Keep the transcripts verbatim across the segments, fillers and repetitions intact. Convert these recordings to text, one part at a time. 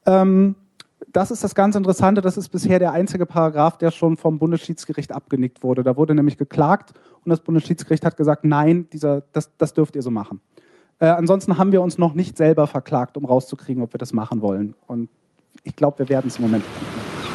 Ähm, das ist das ganz Interessante, das ist bisher der einzige Paragraph, der schon vom Bundesschiedsgericht abgenickt wurde. Da wurde nämlich geklagt und das Bundesschiedsgericht hat gesagt, nein, dieser, das, das dürft ihr so machen. Äh, ansonsten haben wir uns noch nicht selber verklagt, um rauszukriegen, ob wir das machen wollen. Und ich glaube, wir werden es im Moment tun.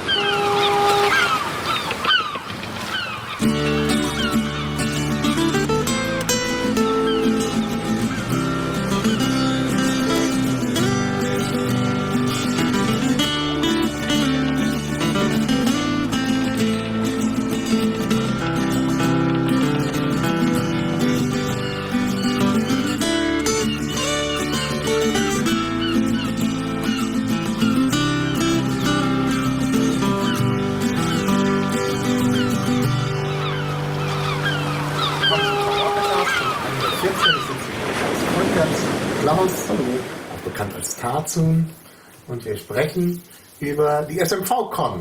Klaus, auch bekannt als Tarzun, und wir sprechen über die S M V-Con.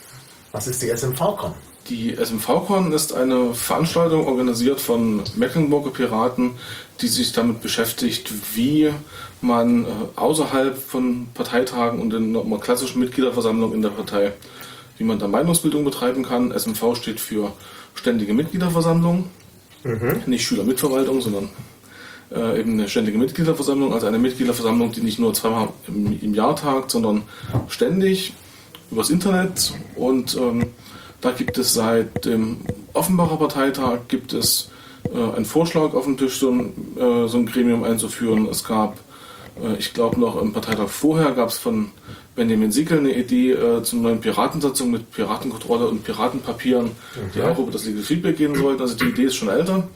Was ist die S M V-Con? Die S M V-Con ist eine Veranstaltung organisiert von Mecklenburger Piraten, die sich damit beschäftigt, wie man äh, außerhalb von Parteitagen und in einer klassischen Mitgliederversammlung in der Partei, wie man da Meinungsbildung betreiben kann. S M V steht für Ständige Mitgliederversammlung, mhm. nicht Schülermitverwaltung, sondern äh, eben eine ständige Mitgliederversammlung, also eine Mitgliederversammlung, die nicht nur zweimal im, im Jahr tagt, sondern ständig übers Internet. Und ähm, da gibt es seit dem Offenbacher Parteitag gibt es äh, einen Vorschlag auf dem Tisch, so ein, äh, so ein Gremium einzuführen. Es gab, äh, ich glaube noch im Parteitag vorher, gab es von Benjamin Sickel eine Idee äh, zur neuen Piratensatzung mit Piratenkontrolle und Piratenpapieren, okay. die auch über das Legal Feedback gehen sollten. Also die Idee ist schon älter.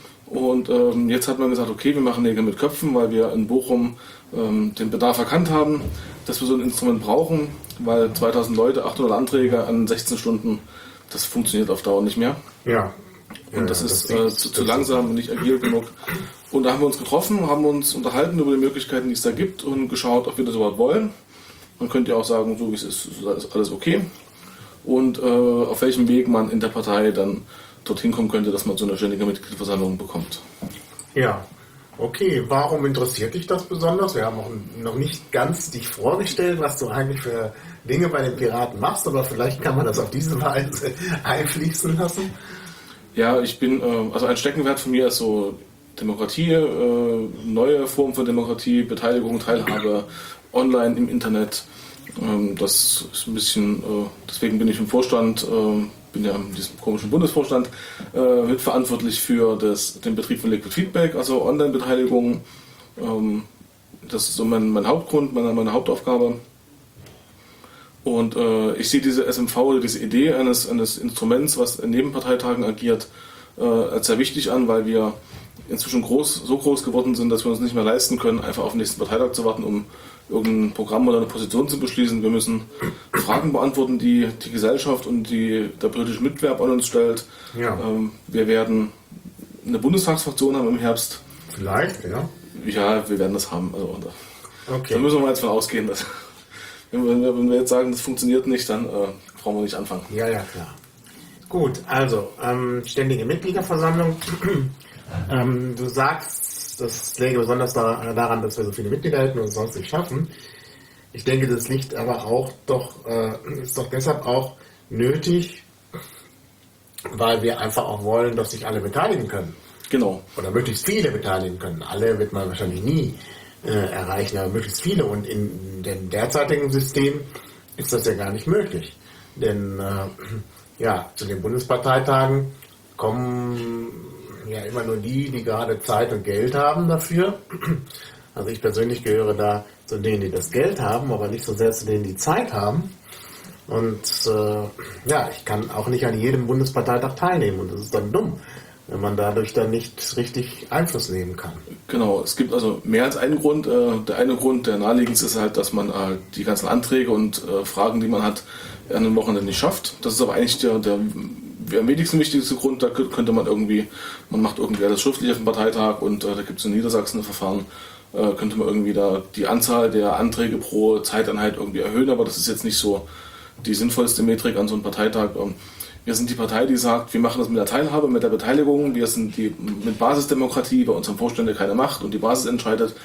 Und ähm, jetzt hat man gesagt, okay, wir machen Nägel mit Köpfen, weil wir in Bochum ähm, den Bedarf erkannt haben, dass wir so ein Instrument brauchen, weil zweitausend Leute, achthundert Anträge an sechzehn Stunden, das funktioniert auf Dauer nicht mehr. Ja. Und ja, das ist das äh, zu, zu langsam und nicht agil genug. Und da haben wir uns getroffen, haben uns unterhalten über die Möglichkeiten, die es da gibt und geschaut, ob wir das überhaupt wollen. Man könnte ja auch sagen, so wie es ist, ist alles okay. Und äh, auf welchem Weg man in der Partei dann dorthin kommen könnte, dass man so eine ständige Mitgliederversammlung bekommt. Ja, okay. Warum interessiert dich das besonders? Wir haben auch noch nicht ganz dich vorgestellt, was du eigentlich für Dinge bei den Piraten machst, aber vielleicht kann man das auf diese Weise einfließen lassen. Ja, ich bin, äh, also ein Steckenwert von mir ist so Demokratie, äh, neue Formen von Demokratie, Beteiligung, Teilhabe, online im Internet. Ähm, das ist ein bisschen, äh, deswegen bin ich im Vorstand, äh, bin ja in diesem komischen Bundesvorstand äh, mitverantwortlich für das, den Betrieb von Liquid Feedback, also Online-Beteiligung. Ähm, das ist so mein, mein Hauptgrund, meine, meine Hauptaufgabe. Und äh, ich sehe diese S M V oder diese Idee eines, eines Instruments, was in Nebenparteitagen agiert, äh, als sehr wichtig an, weil wir inzwischen groß, so groß geworden sind, dass wir uns nicht mehr leisten können, einfach auf den nächsten Parteitag zu warten, um irgendein Programm oder eine Position zu beschließen. Wir müssen Fragen beantworten, die die Gesellschaft und die, der politische Mitbewerb an uns stellt. Ja. Ähm, wir werden eine Bundestagsfraktion haben im Herbst. Vielleicht, ja. Ja, wir werden das haben. Also, da, okay. da müssen wir jetzt von ausgehen, dass wenn wir, wenn wir jetzt sagen, das funktioniert nicht, dann äh, brauchen wir nicht anfangen. Ja, ja, klar. Gut, also ähm, ständige Mitgliederversammlung. ähm, du sagst, das läge besonders daran, dass wir so viele Mitglieder hätten und es sonst nicht schaffen. Ich denke, das liegt aber auch doch, äh, ist doch deshalb auch nötig, weil wir einfach auch wollen, dass sich alle beteiligen können. Genau. Oder möglichst viele beteiligen können. Alle wird man wahrscheinlich nie äh, erreichen, aber möglichst viele. Und in dem derzeitigen System ist das ja gar nicht möglich. Denn äh, ja, zu den Bundesparteitagen kommen ja immer nur die, die gerade Zeit und Geld haben dafür. Also ich persönlich gehöre da zu denen, die das Geld haben, aber nicht so sehr zu denen, die Zeit haben. Und äh, ja, ich kann auch nicht an jedem Bundesparteitag teilnehmen und das ist dann dumm, wenn man dadurch dann nicht richtig Einfluss nehmen kann. Genau, es gibt also mehr als einen Grund. Der eine Grund, der naheliegendste ist halt, dass man die ganzen Anträge und Fragen, die man hat, an einem Wochenende nicht schafft. Das ist aber eigentlich der, der am wenigsten wichtigste Grund. Da könnte man irgendwie, man macht irgendwie alles schriftlich auf dem Parteitag und da gibt es in Niedersachsen ein Verfahren, könnte man irgendwie da die Anzahl der Anträge pro Zeiteinheit irgendwie erhöhen, aber das ist jetzt nicht so die sinnvollste Metrik an so einem Parteitag. Wir sind die Partei, die sagt, wir machen das mit der Teilhabe, mit der Beteiligung. Wir sind die mit Basisdemokratie, bei uns haben Vorstände keine Macht und die Basis entscheidet.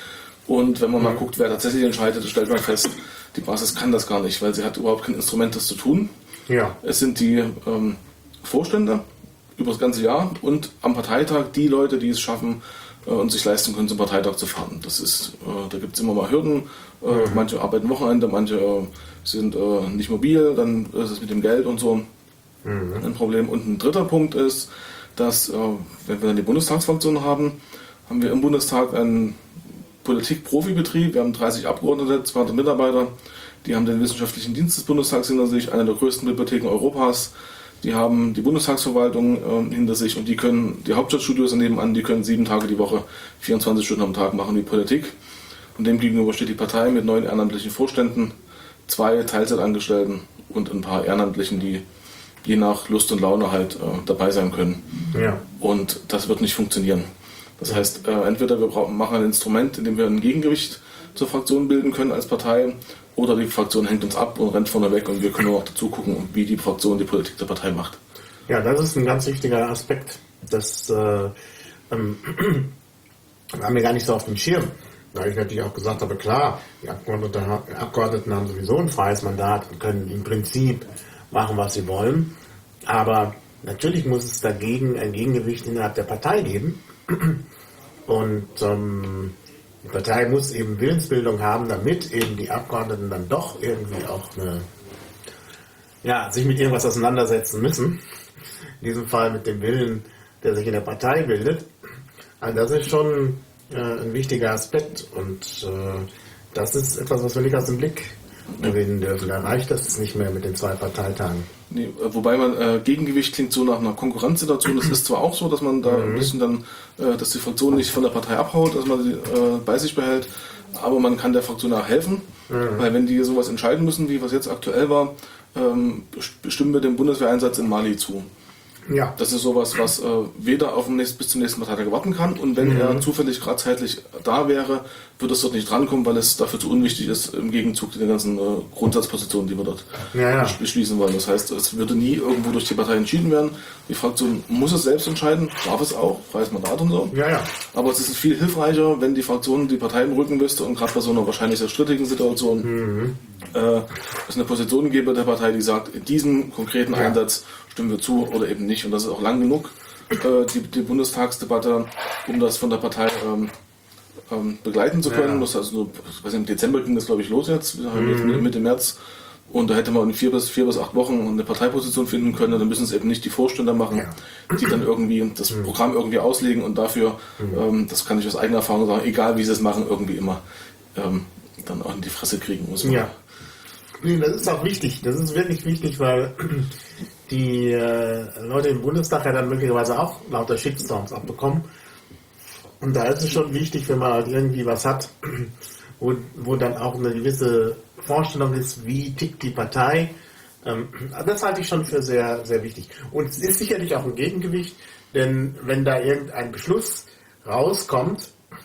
Und wenn man mal guckt, wer tatsächlich entscheidet, stellt man fest, die Basis kann das gar nicht, weil sie hat überhaupt kein Instrument, das zu tun. Ja. Es sind die ähm, Vorstände über das ganze Jahr und am Parteitag die Leute, die es schaffen äh, und sich leisten können, zum Parteitag zu fahren. Das ist, äh, da gibt es immer mal Hürden. Äh, mhm. Manche arbeiten Wochenende, manche äh, sind äh, nicht mobil, dann ist es mit dem Geld und so mhm. ein Problem. Und ein dritter Punkt ist, dass, äh, wenn wir dann die Bundestagsfraktion haben, haben wir im Bundestag einen Politik-Profibetrieb. Wir haben dreißig Abgeordnete, zweihundert Mitarbeiter. Die haben den wissenschaftlichen Dienst des Bundestags hinter sich, eine der größten Bibliotheken Europas. Die haben die Bundestagsverwaltung äh, hinter sich und die können, die Hauptstadtstudios nebenan, die können sieben Tage die Woche, vierundzwanzig Stunden am Tag machen wie Politik. Und dem gegenüber steht die Partei mit neun ehrenamtlichen Vorständen, zwei Teilzeitangestellten und ein paar Ehrenamtlichen, die je nach Lust und Laune halt äh, dabei sein können. Ja. Und das wird nicht funktionieren. Das heißt, äh, entweder wir brauchen, machen ein Instrument, in dem wir ein Gegengewicht zur Fraktion bilden können als Partei, oder die Fraktion hängt uns ab und rennt vorne weg und wir können nur noch dazu gucken, wie die Fraktion die Politik der Partei macht. Ja, das ist ein ganz wichtiger Aspekt. Das äh, ähm, haben wir gar nicht so auf dem Schirm. Weil ich natürlich auch gesagt habe, klar, die Abgeordneten, Abgeordneten haben sowieso ein freies Mandat und können im Prinzip machen, was sie wollen. Aber natürlich muss es dagegen ein Gegengewicht innerhalb der Partei geben. Und ähm, die Partei muss eben Willensbildung haben, damit eben die Abgeordneten dann doch irgendwie auch eine, ja, sich mit irgendwas auseinandersetzen müssen. In diesem Fall mit dem Willen, der sich in der Partei bildet. Also das ist schon äh, ein wichtiger Aspekt und äh, das ist etwas, was wir nicht aus dem Blick gewinnen dürfen. Da reicht das nicht mehr mit den zwei Parteitagen. Nee, wobei man äh, Gegengewicht klingt so nach einer Konkurrenzsituation. Es ist zwar auch so, dass man da Mhm. ein bisschen dann, äh, dass die Fraktion nicht von der Partei abhaut, dass man sie äh, bei sich behält, aber man kann der Fraktion auch helfen, Mhm. weil wenn die sowas entscheiden müssen, wie was jetzt aktuell war, ähm, bestimmen wir den Bundeswehreinsatz in Mali zu. Ja. Das ist sowas, was äh, weder auf den nächsten, bis zum nächsten Parteitag warten kann und wenn Mhm. er zufällig gerade zeitlich da wäre, wird es dort nicht drankommen, weil es dafür zu unwichtig ist im Gegenzug zu den ganzen äh, Grundsatzpositionen, die wir dort Ja, ja. besch- beschließen wollen. Das heißt, es würde nie irgendwo durch die Partei entschieden werden. Die Fraktion muss es selbst entscheiden, darf es auch, freies Mandat und so. Ja, ja. Aber es ist viel hilfreicher, wenn die Fraktion die Partei im Rücken wüsste und gerade bei so einer wahrscheinlich sehr strittigen Situation Mhm. äh, es eine Position gäbe der Partei, die sagt, in diesem konkreten Ja. Einsatz stimmen wir zu oder eben nicht. Und das ist auch lang genug, äh, die, die Bundestagsdebatte, um das von der Partei ähm, ähm, begleiten zu können. Ja. Das also so, ich weiß nicht, im Dezember ging das, glaube ich, los jetzt, wir haben Mhm. jetzt Mitte März. Und da hätte man in vier bis, vier bis acht Wochen eine Parteiposition finden können. Und dann müssen es eben nicht die Vorstände machen, Ja. die dann irgendwie das Mhm. Programm irgendwie auslegen und dafür, ähm, das kann ich aus eigener Erfahrung sagen, egal wie sie es machen, irgendwie immer ähm, dann auch in die Fresse kriegen muss. Ja. Nee, das ist auch wichtig. Das ist wirklich wichtig, weil die äh, Leute im Bundestag ja dann möglicherweise auch lauter Shitstorms abbekommen. Und da ist es schon wichtig, wenn man halt irgendwie was hat, wo, wo dann auch eine gewisse Vorstellung ist, wie tickt die Partei. Ähm, das halte ich schon für sehr, sehr wichtig. Und es ist sicherlich auch ein Gegengewicht, denn wenn da irgendein Beschluss rauskommt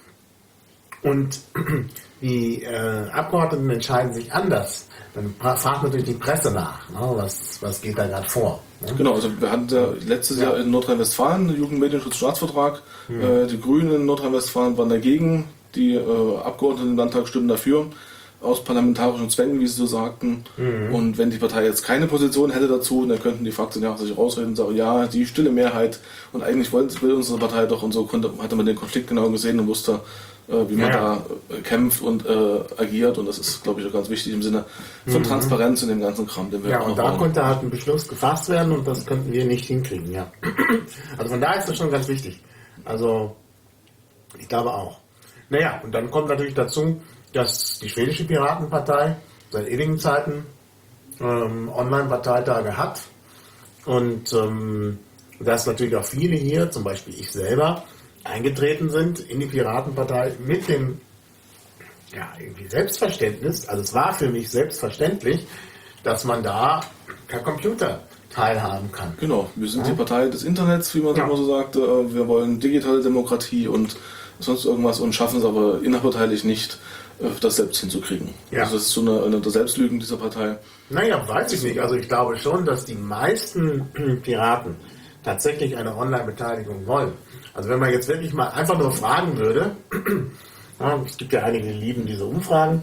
und die äh, Abgeordneten entscheiden sich anders, dann fragt natürlich die Presse nach, ne? was, was geht da gerade vor. Ne? Genau, also wir hatten ja letztes Ja. Jahr in Nordrhein-Westfalen den Jugendmedienschutzstaatsvertrag. Mhm. Äh, die Grünen in Nordrhein-Westfalen waren dagegen, die äh, Abgeordneten im Landtag stimmen dafür, aus parlamentarischen Zwängen, wie sie so sagten. Mhm. Und wenn die Partei jetzt keine Position hätte dazu, dann könnten die Fraktionen ja sich rausreden und sagen, ja, die stille Mehrheit und eigentlich wollen, will unsere Partei doch und so, konnte, hatte man den Konflikt genau gesehen und wusste, äh, wie man Ja. da äh, kämpft und äh, agiert. Und das ist, glaube ich, auch ganz wichtig im Sinne von Mhm. Transparenz in dem ganzen Kram, den wir Ja, auch und da brauchen. konnte halt ein Beschluss gefasst werden und das könnten wir nicht hinkriegen, ja. Also von daher ist das schon ganz wichtig. Also, ich glaube auch. Naja, und dann kommt natürlich dazu, dass die schwedische Piratenpartei seit ewigen Zeiten ähm, Online-Parteitage hat und ähm, dass natürlich auch viele hier, zum Beispiel ich selber, eingetreten sind in die Piratenpartei mit dem ja, irgendwie Selbstverständnis, also es war für mich selbstverständlich, dass man da per Computer teilhaben kann. Genau, wir sind Ja. die Partei des Internets, wie man Ja. immer so sagte. Äh, Wir wollen digitale Demokratie und sonst irgendwas und schaffen es aber innerparteilich nicht, äh, das selbst hinzukriegen. Ja. Also das ist so eine, eine der Selbstlügen dieser Partei. Naja, weiß ich nicht. Also ich glaube schon, dass die meisten Piraten tatsächlich eine Online-Beteiligung wollen. Also wenn man jetzt wirklich mal einfach nur fragen würde, Ja, es gibt ja einige, die lieben diese Umfragen.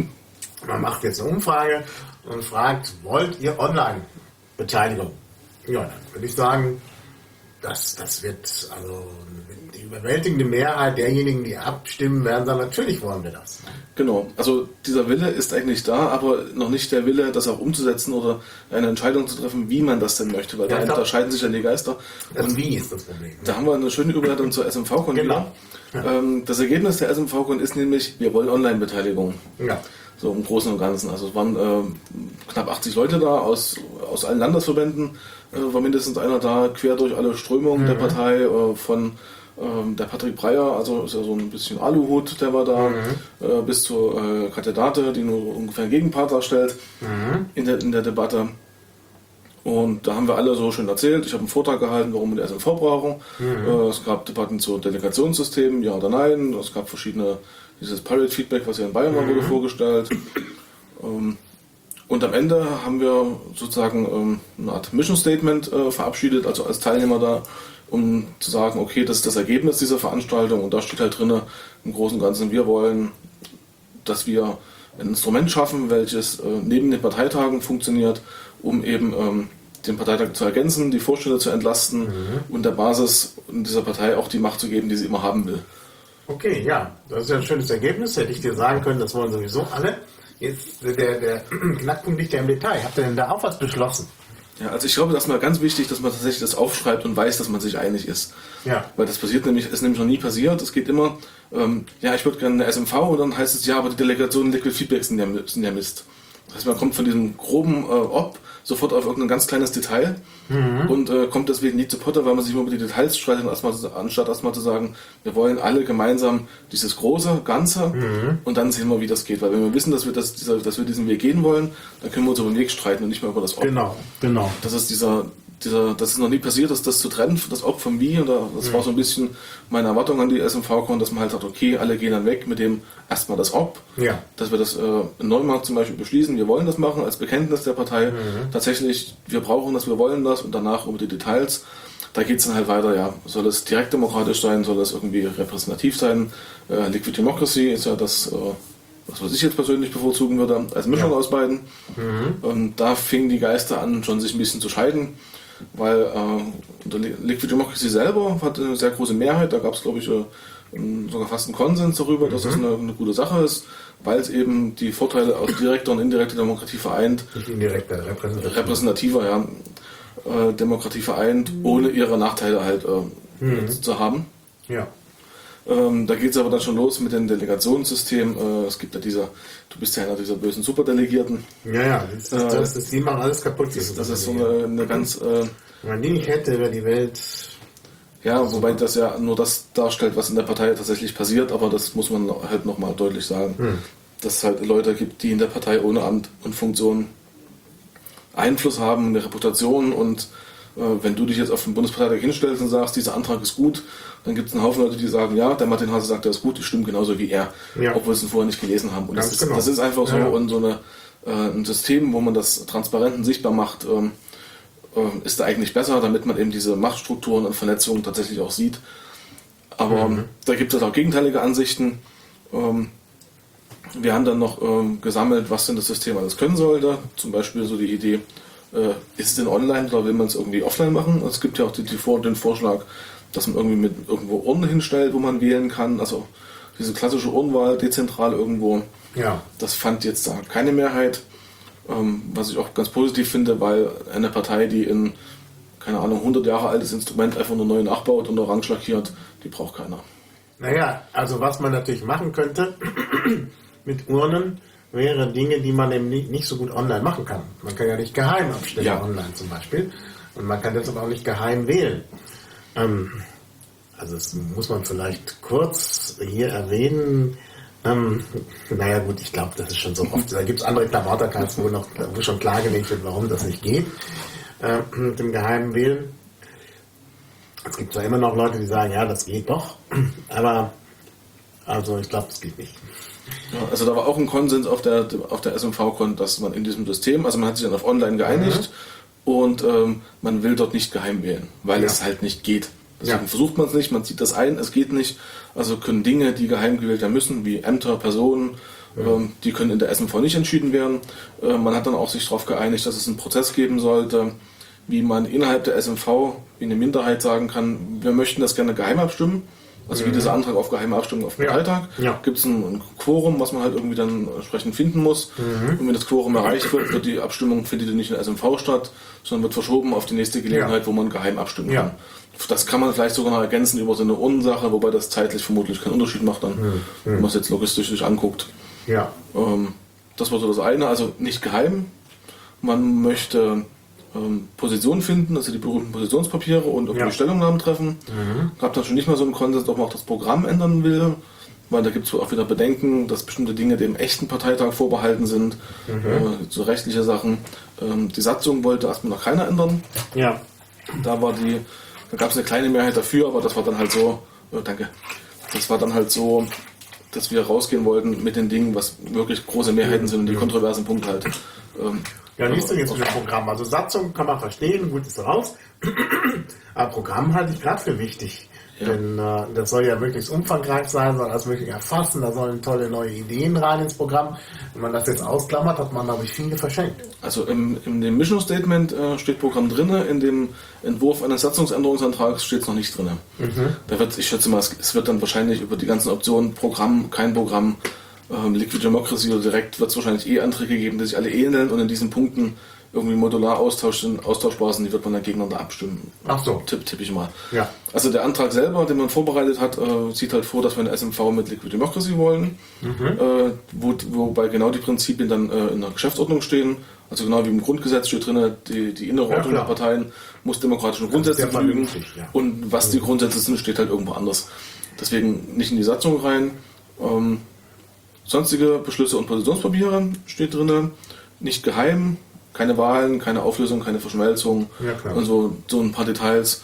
Man macht jetzt eine Umfrage und fragt, wollt ihr Online-Beteiligung? Ja, dann würde ich sagen, das, das wird, also die überwältigende Mehrheit derjenigen, die abstimmen, werden sagen, natürlich wollen wir das. Genau, also dieser Wille ist eigentlich da, aber noch nicht der Wille, das auch umzusetzen oder eine Entscheidung zu treffen, wie man das denn möchte, weil ja, da unterscheiden sich ja die Geister. Das und Wie ist das Problem. Da haben wir eine schöne Überleitung zur S M V-Con. Genau. Ja. Das Ergebnis der S M V-Con ist nämlich, wir wollen Online-Beteiligung. Ja. So im Großen und Ganzen. Also es waren äh, knapp achtzig Leute da aus, aus allen Landesverbänden, äh, war mindestens einer da, quer durch alle Strömungen mhm. der Partei, äh, von äh, der Patrick Breyer, also ist ja so ein bisschen Aluhut, der war da, mhm. äh, bis zur äh, Katja Date, die nur ungefähr einen Gegenpart darstellt mhm. in, der, in der Debatte. Und da haben wir alle so schön erzählt. Ich habe einen Vortrag gehalten, warum wir die S M V brauchen. Mhm. Äh, es gab Debatten zu Delegationssystemen, ja oder nein. Es gab verschiedene, dieses Pirate Feedback, was hier in Bayern war, mhm. wurde vorgestellt. Ähm, und am Ende haben wir sozusagen ähm, eine Art Mission Statement äh, verabschiedet, also als Teilnehmer da, um zu sagen, okay, das ist das Ergebnis dieser Veranstaltung. Und da steht halt drin, im Großen und Ganzen, wir wollen, dass wir ein Instrument schaffen, welches äh, neben den Parteitagen funktioniert, um eben ähm, den Parteitag zu ergänzen, die Vorstände zu entlasten mhm. und der Basis in dieser Partei auch die Macht zu geben, die sie immer haben will. Okay, ja, das ist ja ein schönes Ergebnis. Hätte ich dir sagen können, das wollen sowieso alle. Jetzt der, der Knackpunkt liegt ja im Detail. Habt ihr denn da auch was beschlossen? Ja, also ich glaube, das ist mal ganz wichtig, dass man tatsächlich das aufschreibt und weiß, dass man sich einig ist. Ja. Weil das passiert nämlich, ist nämlich noch nie passiert. Es geht immer, ähm, ja, ich würde gerne eine S M V und dann heißt es, ja, aber die Delegationen Liquid Feedback sind ja, sind ja Mist. Das heißt, man kommt von diesem groben äh, Ob sofort auf irgendein ganz kleines Detail mhm. und äh, kommt deswegen nie zu Potter, weil man sich immer über die Details streitet, erstmal, anstatt erstmal zu sagen, wir wollen alle gemeinsam dieses große Ganze mhm. und dann sehen wir, wie das geht. Weil wenn wir wissen, dass wir, das, dieser, dass wir diesen Weg gehen wollen, dann können wir uns über den Weg streiten und nicht mehr über das Ob. Genau, genau. Das ist dieser, dieser, das ist noch nie passiert, dass das zu trennen, das Ob vom Wie. Und das mhm. war so ein bisschen meine Erwartung an die S M V-Con, dass man halt sagt, okay, alle gehen dann weg mit dem erstmal das Ob. Ja. Dass wir das äh, in Neumarkt zum Beispiel beschließen, wir wollen das machen als Bekenntnis der Partei. Mhm. Tatsächlich, wir brauchen das, wir wollen das und danach über die Details. Da geht es dann halt weiter, ja, soll es direkt demokratisch sein, soll es irgendwie repräsentativ sein. Äh, Liquid Democracy ist ja das, äh, was, was ich jetzt persönlich bevorzugen würde, als Mischung ja. aus beiden. Mhm. Und da fingen die Geister an, schon sich ein bisschen zu scheiden. Weil äh, Liquid Democracy selber hat eine sehr große Mehrheit, da gab es, glaube ich, äh, sogar fast einen Konsens darüber, mhm. dass das eine, eine gute Sache ist, weil es eben die Vorteile aus direkter und indirekter Demokratie vereint. Nicht indirekter, repräsentativer. Repräsentativer, ja. Äh, Demokratie vereint, mhm. ohne ihre Nachteile halt äh, mhm. zu haben. Ja. Ähm, da geht es aber dann schon los mit dem Delegationssystem. Äh, es gibt ja dieser, du bist ja einer dieser bösen Superdelegierten. Ja, ja, das, das, das, das, die machen alles kaputt. Das, das ist so eine, eine ganz... Äh, Wenn man die nicht hätte, wäre die Welt... Ja, wobei das ja nur das darstellt, was in der Partei tatsächlich passiert, aber das muss man halt nochmal deutlich sagen. Hm. Dass es halt Leute gibt, die in der Partei ohne Amt und Funktion Einfluss haben, eine Reputation und äh, wenn du dich jetzt auf den Bundesparteitag hinstellst und sagst, dieser Antrag ist gut, dann gibt es einen Haufen Leute, die sagen, ja, der Martin Hase sagt, der ist gut, die stimmen genauso wie er, ja. obwohl sie es vorher nicht gelesen haben. Und das ist, genau. das ist einfach so, ja. und so eine, äh, ein System, wo man das transparent und sichtbar macht, ähm, ist da eigentlich besser, damit man eben diese Machtstrukturen und Vernetzungen tatsächlich auch sieht. Aber mhm. da gibt es auch gegenteilige Ansichten. Wir haben dann noch gesammelt, was denn das System alles können sollte. Zum Beispiel so die Idee, ist es denn online oder will man es irgendwie offline machen? Es gibt ja auch die, die, den Vorschlag, dass man irgendwie mit irgendwo Urnen hinstellt, wo man wählen kann. Also diese klassische Urnenwahl, dezentral irgendwo. Ja. Das fand jetzt da keine Mehrheit. Was ich auch ganz positiv finde, weil eine Partei, die in, keine Ahnung, hundert Jahre altes Instrument einfach nur neu nachbaut und orange lackiert, die braucht keiner. Naja, also was man natürlich machen könnte mit Urnen, wäre Dinge, die man eben nicht so gut online machen kann. Man kann ja nicht geheim abstimmen, ja. online zum Beispiel. Und man kann deshalb auch nicht geheim wählen. Ähm, also das muss man vielleicht kurz hier erwähnen. Ähm, naja gut, ich glaube, das ist schon so oft. Da gibt es andere Klabauterkarts, wo, noch, wo schon klargelegt wird, warum das nicht geht äh, mit dem geheimen Wählen. Es gibt zwar immer noch Leute, die sagen, ja, das geht doch, aber also ich glaube, das geht nicht. Ja, also da war auch ein Konsens auf der, auf der S M V-Con, dass man in diesem System, also man hat sich dann auf online geeinigt mhm. und ähm, man will dort nicht geheim wählen, weil ja. es halt nicht geht. Deswegen ja. versucht man es nicht, man zieht das ein, es geht nicht. Also können Dinge, die geheim gewählt werden müssen, wie Ämter, Personen, ja. ähm, die können in der S M V nicht entschieden werden. Äh, man hat dann auch sich darauf geeinigt, dass es einen Prozess geben sollte, wie man innerhalb der S M V wie eine Minderheit sagen kann, wir möchten das gerne geheim abstimmen. Also wie dieser Antrag auf geheime Abstimmung auf dem ja. Parteitag. Ja. Gibt es ein, ein Quorum, was man halt irgendwie dann entsprechend finden muss. Mhm. Und wenn das Quorum erreicht wird, wird die Abstimmung findet nicht in der S M V statt, sondern wird verschoben auf die nächste Gelegenheit, ja. wo man geheim abstimmen ja. kann. Das kann man vielleicht sogar noch ergänzen über so eine Urnensache, wobei das zeitlich vermutlich keinen Unterschied macht dann, mhm. wenn man es jetzt logistisch sich anguckt. Ja. Ähm, das war so das eine, also nicht geheim. Man möchte ähm, Positionen finden, also die berühmten Positionspapiere und ja. die Stellungnahmen treffen. Mhm. Gab dann schon nicht mal so einen Konsens, ob man auch das Programm ändern will, weil da gibt es auch wieder Bedenken, dass bestimmte Dinge dem echten Parteitag vorbehalten sind, mhm. äh, so rechtliche Sachen. Ähm, die Satzung wollte erstmal noch keiner ändern. Ja. Da war die, da gab es eine kleine Mehrheit dafür, aber das war dann halt so, oh, danke, das war dann halt so, dass wir rausgehen wollten mit den Dingen, was wirklich große Mehrheiten sind und die kontroversen Punkte halt. Ähm, ja, liest du jetzt mit dem Programm? Also Satzung kann man verstehen, gut ist raus. Aber Programm halte ich gerade für wichtig. Ja. Denn äh, das soll ja möglichst umfangreich sein, soll alles möglich erfassen, da sollen tolle neue Ideen rein ins Programm. Wenn man das jetzt ausklammert, hat man, glaube ich, viele verschenkt. Also im, in dem Mission Statement äh, steht Programm drin, in dem Entwurf eines Satzungsänderungsantrags steht es noch nicht drin. Mhm. Da wird, ich schätze mal, es, es wird dann wahrscheinlich über die ganzen Optionen, Programm, kein Programm, ähm, Liquid Democracy oder direkt wird es wahrscheinlich eh Anträge geben, die sich alle ähneln und in diesen Punkten irgendwie modular austauschen, austauschbar sind, die wird man dann gegeneinander abstimmen. Ach so. Tipp, tipp ich mal. Ja. Also der Antrag selber, den man vorbereitet hat, äh, sieht halt vor, dass wir eine S M V mit Liquid Democracy wollen, mhm. äh, wo, wobei genau die Prinzipien dann äh, in der Geschäftsordnung stehen. Also genau wie im Grundgesetz steht drin, die, die innere Ordnung ja, der Parteien muss demokratischen Grundsätzen folgen. Ja. Und was mhm. die Grundsätze sind, steht halt irgendwo anders. Deswegen nicht in die Satzung rein. Ähm, sonstige Beschlüsse und Positionspapiere steht drin, nicht geheim. Keine Wahlen, keine Auflösung, keine Verschmelzung ja, und so, so ein paar Details.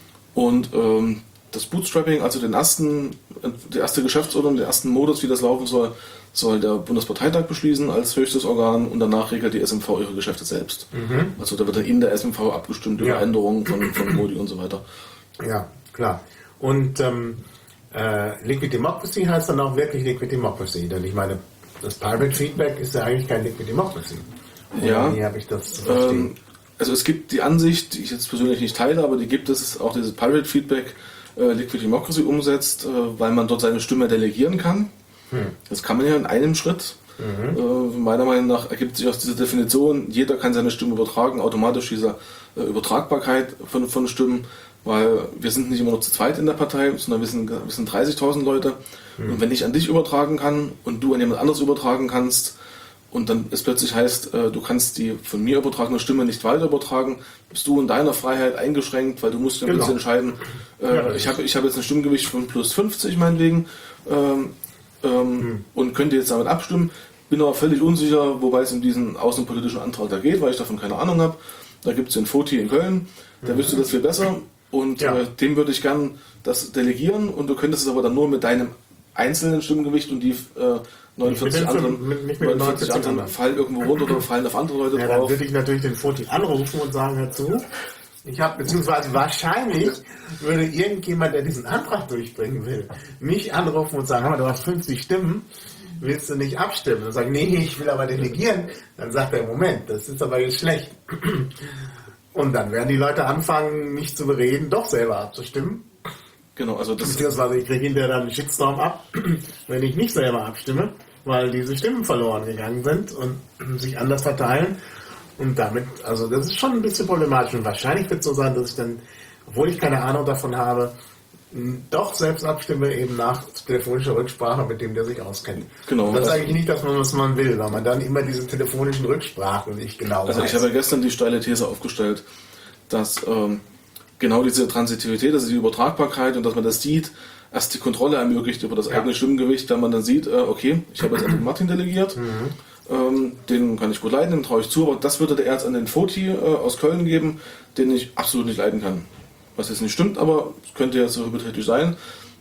Und ähm, das Bootstrapping, also den ersten, die erste Geschäftsordnung, den ersten Modus, wie das laufen soll, soll der Bundesparteitag beschließen als höchstes Organ und danach regelt die S M V ihre Geschäfte selbst. Mhm. Also da wird dann in der S M V abgestimmt über ja. Änderungen von, von Modi und so weiter. Ja, klar. Und ähm, äh, Liquid Democracy heißt dann auch wirklich Liquid Democracy, denn ich meine, das Private Feedback ist ja eigentlich kein Liquid Democracy. Ja, wie habe ich das zu ähm, also es gibt die Ansicht, die ich jetzt persönlich nicht teile, aber die gibt es, auch dieses Pirate Feedback äh, Liquid Democracy umsetzt, äh, weil man dort seine Stimme delegieren kann. Hm. Das kann man ja in einem Schritt. Mhm. Äh, meiner Meinung nach ergibt sich aus dieser Definition, jeder kann seine Stimme übertragen, automatisch diese äh, Übertragbarkeit von, von Stimmen, weil wir sind nicht immer nur zu zweit in der Partei, sondern wir sind, wir sind dreißigtausend Leute. Mhm. Und wenn ich an dich übertragen kann und du an jemand anderes übertragen kannst, und dann es plötzlich heißt, äh, du kannst die von mir übertragene Stimme nicht weiter übertragen, bist du in deiner Freiheit eingeschränkt, weil du musst dann genau. entscheiden, äh, ja, ich habe ich hab jetzt ein Stimmgewicht von plus fünfzig meinetwegen ähm, ähm, hm. und könnte jetzt damit abstimmen, bin aber völlig unsicher, wobei es in diesen außenpolitischen Antrag da geht, weil ich davon keine Ahnung habe. Da gibt es den Foti in Köln, der mhm. wüsste das viel besser und ja. äh, dem würde ich gern das delegieren und du könntest es aber dann nur mit deinem einzelnen Stimmgewicht und die äh, neunundvierzig anderen, mit, mit neunundvierzig anderen fallen irgendwo runter oder fallen auf andere Leute ja, drauf. Dann würde ich natürlich den Foti anrufen und sagen, hör zu, ich habe, beziehungsweise wahrscheinlich würde irgendjemand, der diesen Antrag durchbringen will, mich anrufen und sagen, du hast fünfzig Stimmen, willst du nicht abstimmen? Dann sage ich, nee, ich will aber delegieren. Dann sagt er, Moment, das ist aber jetzt schlecht. Und dann werden die Leute anfangen, mich zu bereden, doch selber abzustimmen. Genau, also das Beziehungsweise ich kriege hinterher dann einen Shitstorm ab, wenn ich nicht selber abstimme, weil diese Stimmen verloren gegangen sind und sich anders verteilen. Und damit, also das ist schon ein bisschen problematisch. Und wahrscheinlich wird es so sein, dass ich dann, obwohl ich keine Ahnung davon habe, doch selbst abstimme, eben nach telefonischer Rücksprache mit dem, der sich auskennt. Genau. Und das ist eigentlich nicht das, was man will, weil man dann immer diese telefonischen Rücksprachen nicht genau Also weiß. Ich habe ja gestern die steile These aufgestellt, dass ähm, genau diese Transitivität, also die Übertragbarkeit und dass man das sieht, erst die Kontrolle ermöglicht über das ja. eigene Stimmgewicht, wenn man dann sieht, äh, okay, ich habe jetzt an Martin delegiert, mhm. ähm, den kann ich gut leiden, dem traue ich zu, aber das würde der jetzt an den Foti äh, aus Köln geben, den ich absolut nicht leiden kann. Was jetzt nicht stimmt, aber es könnte ja so hypothetisch sein.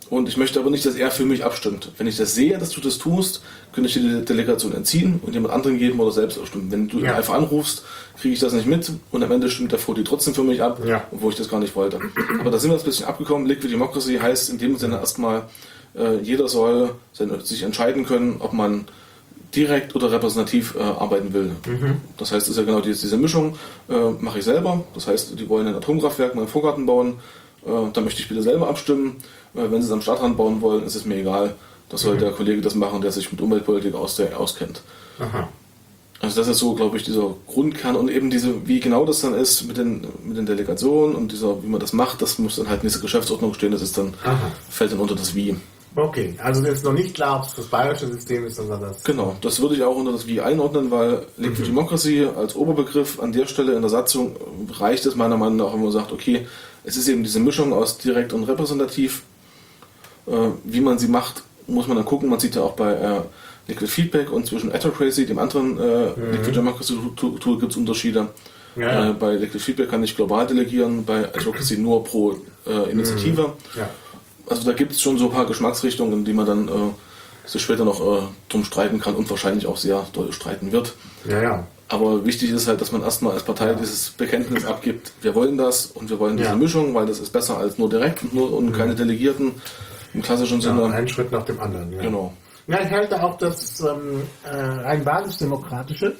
Und ich möchte aber nicht, dass er für mich abstimmt. Wenn ich das sehe, dass du das tust, könnte ich dir die Delegation entziehen und jemand anderen geben oder selbst abstimmen. Wenn du ihn Ja. einfach anrufst, kriege ich das nicht mit und am Ende stimmt der Frodi trotzdem für mich ab, Ja. obwohl ich das gar nicht wollte. Aber da sind wir jetzt ein bisschen abgekommen. Liquid Democracy heißt in dem Sinne erstmal, äh, jeder soll sich entscheiden können, ob man direkt oder repräsentativ äh, arbeiten will. Mhm. Das heißt, es ist ja genau diese, diese Mischung, äh, mache ich selber. Das heißt, die wollen ein Atomkraftwerk in meinem Vorgarten bauen, äh, da möchte ich bitte selber abstimmen. Äh, wenn sie es am Stadtrand bauen wollen, ist es mir egal. Das soll mhm. der Kollege das machen, der sich mit Umweltpolitik aus, der, auskennt. Aha. Also das ist so, glaube ich, dieser Grundkern und eben diese, wie genau das dann ist mit den, mit den Delegationen und dieser, wie man das macht, das muss dann halt in dieser Geschäftsordnung stehen, das ist dann, Aha. fällt dann unter das Wie. Okay, also das ist noch nicht klar, ob es das bayerische System ist, sondern das... Genau, das würde ich auch unter das Wie einordnen, weil Liquid mhm. Democracy als Oberbegriff an der Stelle in der Satzung reicht es meiner Meinung nach, wenn man sagt, okay, es ist eben diese Mischung aus direkt und repräsentativ. Äh, wie man sie macht, muss man dann gucken. Man sieht ja auch bei äh, Liquid Feedback und zwischen Autocracy, dem anderen äh, mhm. Liquid Democracy Tool, Tool gibt es Unterschiede. Ja. Äh, bei Liquid Feedback kann ich global delegieren, bei Autocracy nur pro äh, Initiative. Mhm. Ja. Also da gibt es schon so ein paar Geschmacksrichtungen, die man dann äh, sich später noch äh, drum streiten kann und wahrscheinlich auch sehr doll streiten wird. Ja, ja. Aber wichtig ist halt, dass man erstmal als Partei ja. dieses Bekenntnis abgibt, wir wollen das und wir wollen diese ja. Mischung, weil das ist besser als nur direkt und, nur, und mhm. keine Delegierten im klassischen Sinne. Ja, ein Schritt nach dem anderen. Ja. Genau. Ja, ich halte auch das ähm, äh, rein basisdemokratische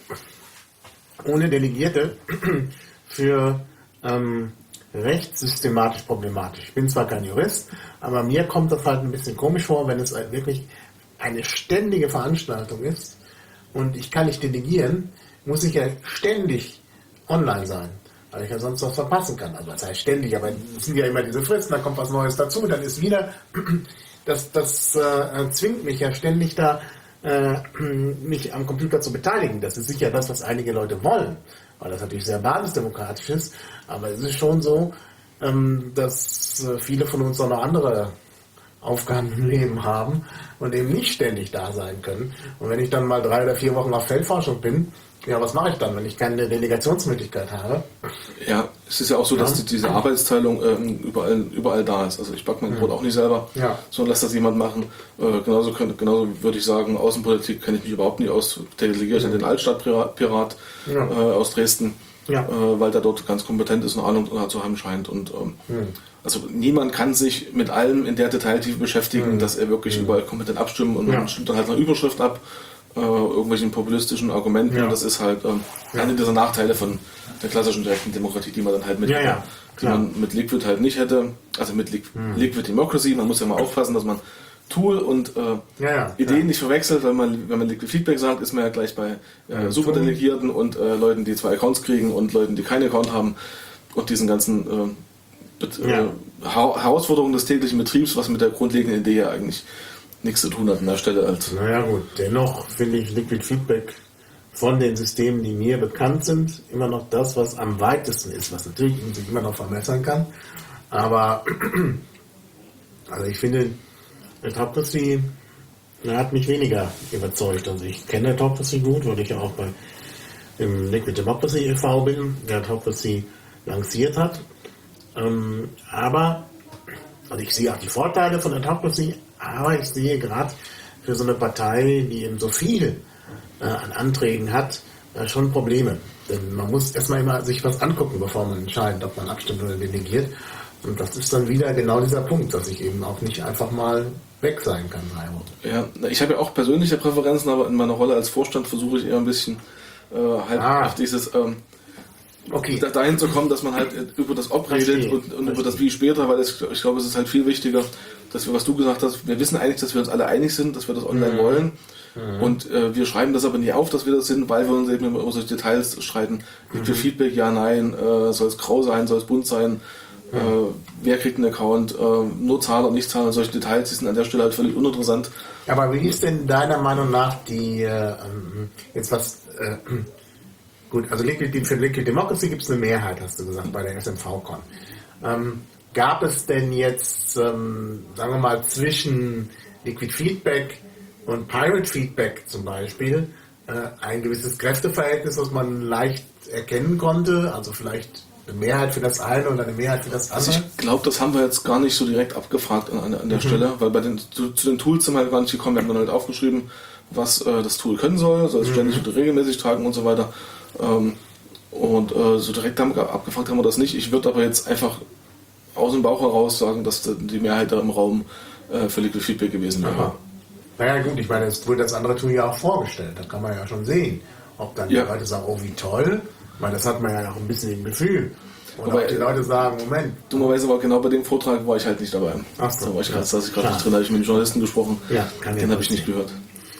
ohne Delegierte für ähm, rechtssystematisch problematisch. Ich bin zwar kein Jurist, aber mir kommt das halt ein bisschen komisch vor, wenn es halt wirklich eine ständige Veranstaltung ist und ich kann nicht delegieren, muss ich ja ständig online sein, weil ich ja sonst was verpassen kann. Also das heißt ständig, aber es sind ja immer diese Fristen, dann kommt was Neues dazu, dann ist wieder, das, das äh, zwingt mich ja ständig da, äh, mich am Computer zu beteiligen. Das ist sicher das, was einige Leute wollen, weil das natürlich sehr basisdemokratisch ist, aber es ist schon so, ähm, dass äh, viele von uns auch noch andere Aufgaben im Leben haben und eben nicht ständig da sein können. Und wenn ich dann mal drei oder vier Wochen auf Feldforschung bin, ja, was mache ich dann, wenn ich keine Delegationsmöglichkeit habe? Ja, es ist ja auch so, dass ja. die, diese Arbeitsteilung ähm, überall, überall da ist. Also ich backe mein Brot mhm. auch nicht selber, ja. sondern lasse das jemand machen. Äh, genauso, könnte, genauso würde ich sagen, Außenpolitik kenne ich mich überhaupt nicht aus. Delegiere ich mhm. an den Altstadtpirat ja. äh, aus Dresden, ja. äh, weil der dort ganz kompetent ist und Ahnung zu haben scheint. Und ähm, mhm. also niemand kann sich mit allem in der Detailtiefe beschäftigen, mhm. dass er wirklich mhm. überall kompetent abstimmen und ja. man stimmt dann halt eine Überschrift ab. Äh, irgendwelchen populistischen Argumenten. Ja. Das ist halt ähm, ja. einer dieser Nachteile von der klassischen direkten Demokratie, die man dann halt mit, ja, ja. die man mit Liquid halt nicht hätte. Also mit Li- hm. Liquid Democracy. Man muss ja mal aufpassen, dass man Tool und äh, ja, ja, Ideen ja. nicht verwechselt, weil man, wenn man Liquid Feedback sagt, ist man ja gleich bei äh, Superdelegierten und äh, Leuten, die zwei Accounts kriegen und Leuten, die keinen Account haben und diesen ganzen äh, Bet- ja. äh, ha- Herausforderungen des täglichen Betriebs, was mit der grundlegenden Idee ja eigentlich nichts zu tun hat an der Stelle. Als naja gut, dennoch finde ich Liquid Feedback von den Systemen, die mir bekannt sind, immer noch das, was am weitesten ist, was natürlich sich immer noch verbessern kann. Aber also ich finde, Autocracy hat mich weniger überzeugt. Also ich kenne Autocracy gut, weil ich ja auch bei im Liquid Democracy e V bin, der Autocracy lanciert hat. Ähm, aber also ich sehe auch die Vorteile von Autocracy, aber ich sehe gerade für so eine Partei, die eben so viel äh, an Anträgen hat, äh, schon Probleme. Denn man muss erstmal immer sich was angucken, bevor man entscheidet, ob man abstimmt oder delegiert. Und das ist dann wieder genau dieser Punkt, dass ich eben auch nicht einfach mal weg sein kann. Ja, ich habe ja auch persönliche Präferenzen, aber in meiner Rolle als Vorstand versuche ich eher ein bisschen äh, halt ah. auf dieses ähm, okay. dahin zu kommen, dass man halt über das Ob redet und, und über das Wie später, weil es, ich glaube, es ist halt viel wichtiger, dass wir, was du gesagt hast, wir wissen eigentlich, dass wir uns alle einig sind, dass wir das online mhm. wollen mhm. und äh, wir schreiben das aber nie auf, dass wir das sind, weil wir uns eben über solche Details streiten. Gibt mhm. Feedback, ja, nein, äh, soll es grau sein, soll es bunt sein, mhm. äh, wer kriegt einen Account, äh, nur Zahler, nicht Zahler, solche Details, die sind an der Stelle halt völlig uninteressant. Aber wie ist denn deiner Meinung nach die, äh, jetzt was, äh, gut, also Liquid, für Liquid Democracy gibt es eine Mehrheit, hast du gesagt, bei der S M V-Con. Ähm, gab es denn jetzt, ähm, sagen wir mal, zwischen Liquid Feedback und Pirate Feedback zum Beispiel äh, ein gewisses Kräfteverhältnis, was man leicht erkennen konnte? Also vielleicht eine Mehrheit für das eine und eine Mehrheit für das andere? Also ich glaube, das haben wir jetzt gar nicht so direkt abgefragt an, an, an der mhm. Stelle, weil bei den, zu, zu den Tools sind wir halt gar nicht gekommen. Wir haben dann halt aufgeschrieben, was äh, das Tool können soll, soll es mhm. ständig oder regelmäßig tragen und so weiter. Ähm, und äh, so direkt haben wir, abgefragt haben wir das nicht. Ich würde aber jetzt einfach aus dem Bauch heraus sagen, dass die Mehrheit da im Raum äh, für Liquid Feedback gewesen wäre. Aha. Naja gut, ich meine, es wurde das andere Tool ja auch vorgestellt. Da kann man ja schon sehen, ob dann ja. die Leute sagen, oh wie toll. Ich meine, das hat man ja auch ein bisschen im Gefühl. Und ob die Leute sagen, Moment. Dummerweise war genau bei dem Vortrag war ich halt nicht dabei. Ach so. Da war ich gerade ja. nicht drin, da habe ich mit den Journalisten gesprochen. Ja, kann den habe ich nicht gehört.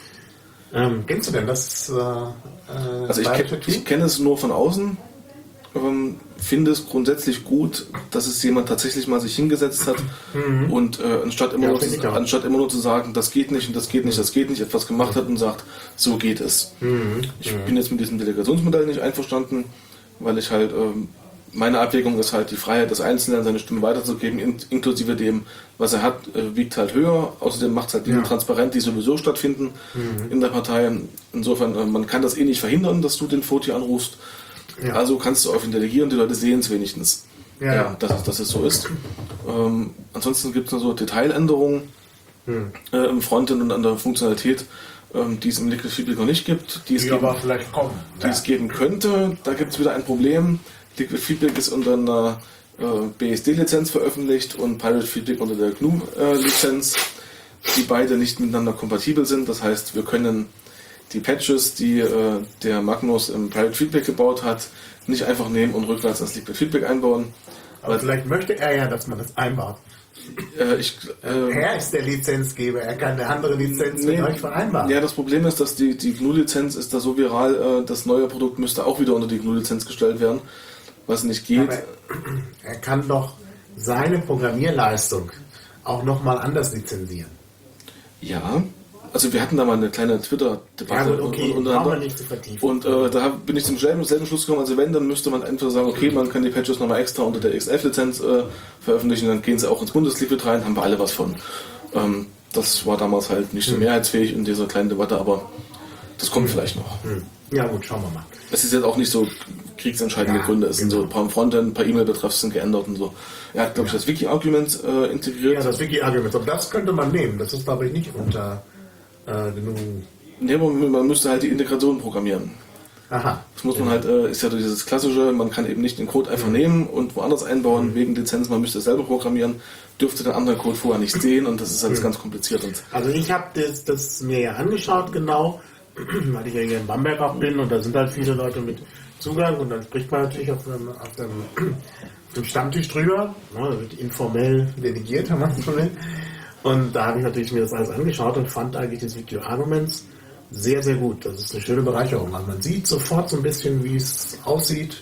Ähm, kennst du denn das? Äh, also ich, ke- ich kenne es nur von außen. Ähm, finde es grundsätzlich gut, dass es jemand tatsächlich mal sich hingesetzt hat mhm. und äh, anstatt, immer ja, nur zu, anstatt immer nur zu sagen, das geht nicht und das geht nicht, das geht nicht, etwas gemacht hat und sagt, so geht es. Mhm. Ich mhm. bin jetzt mit diesem Delegationsmodell nicht einverstanden, weil ich halt, ähm, meine Abwägung ist halt die Freiheit des Einzelnen, seine Stimme weiterzugeben, in, inklusive dem, was er hat, äh, wiegt halt höher. Außerdem macht es halt Dinge ja. transparent, die sowieso stattfinden mhm. in der Partei. Insofern, äh, man kann das eh nicht verhindern, dass du den Voti anrufst. Ja. Also kannst du auf ihn delegieren, die Leute sehen es wenigstens, ja, ja. Dass, dass es so ist. Ähm, ansonsten gibt es noch so Detailänderungen hm. äh, im Frontend und an der Funktionalität, ähm, die es im Liquid Feedback noch nicht gibt, die, es, die, geben, aber vielleicht kommen. die ja. es geben könnte. Da gibt es wieder ein Problem. Liquid Feedback ist unter einer äh, B S D-Lizenz veröffentlicht und Pirate Feedback unter der G N U-Lizenz, die beide nicht miteinander kompatibel sind. Das heißt, wir können die Patches, die äh, der Magnus im Pirate Feedback gebaut hat, nicht einfach nehmen und rückwärts ins Liquid Feedback einbauen. Aber vielleicht möchte er ja, dass man das einbaut. Äh, ich, äh, er ist der Lizenzgeber, er kann eine andere Lizenz nee, mit euch vereinbaren. Ja, das Problem ist, dass die, die G N U-Lizenz ist da so viral, äh, das neue Produkt müsste auch wieder unter die G N U-Lizenz gestellt werden, was nicht geht. Aber er kann doch seine Programmierleistung auch nochmal anders lizenzieren. Ja. Also wir hatten da mal eine kleine Twitter-Debatte ja, okay, untereinander nicht zu vertiefen. Und äh, da bin ich zum selben, selben Schluss gekommen, also wenn, dann müsste man einfach sagen, okay, man kann die Patches nochmal extra unter der X elf-Lizenz äh, veröffentlichen, dann gehen sie auch ins Bundesliquid rein, haben wir alle was von. Ähm, das war damals halt nicht so mehrheitsfähig in dieser kleinen Debatte, aber das kommt hm. vielleicht noch. Hm. Ja gut, schauen wir mal. Es ist jetzt auch nicht so kriegsentscheidende ja, Gründe, es sind genau. so ein paar Frontend, ein paar E-Mail-Betreffs sind geändert und so. Er hat, glaube ich, das Wiki-Argument äh, integriert. Ja, das Wiki-Argument, aber das könnte man nehmen, das ist, glaube ich, nicht unter... Äh, genug. Nee, man müsste halt die Integration programmieren. Aha. Das muss man halt, äh, ist ja dieses klassische, man kann eben nicht den Code einfach mhm. nehmen und woanders einbauen, mhm. wegen Lizenz, man müsste es selber programmieren, dürfte den anderen Code vorher nicht sehen und das ist alles mhm. ganz kompliziert. Und also ich habe das, das mir ja angeschaut genau, weil ich ja hier in Bamberg auch bin und da sind halt viele Leute mit Zugang und dann spricht man natürlich auf dem, auf dem, auf dem Stammtisch drüber, ne, da wird informell delegiert, wenn man es so will. Und da habe ich natürlich mir das alles angeschaut und fand eigentlich das Wiki Arguments sehr, sehr gut. Das ist eine schöne Bereicherung. Also man sieht sofort so ein bisschen, wie es aussieht.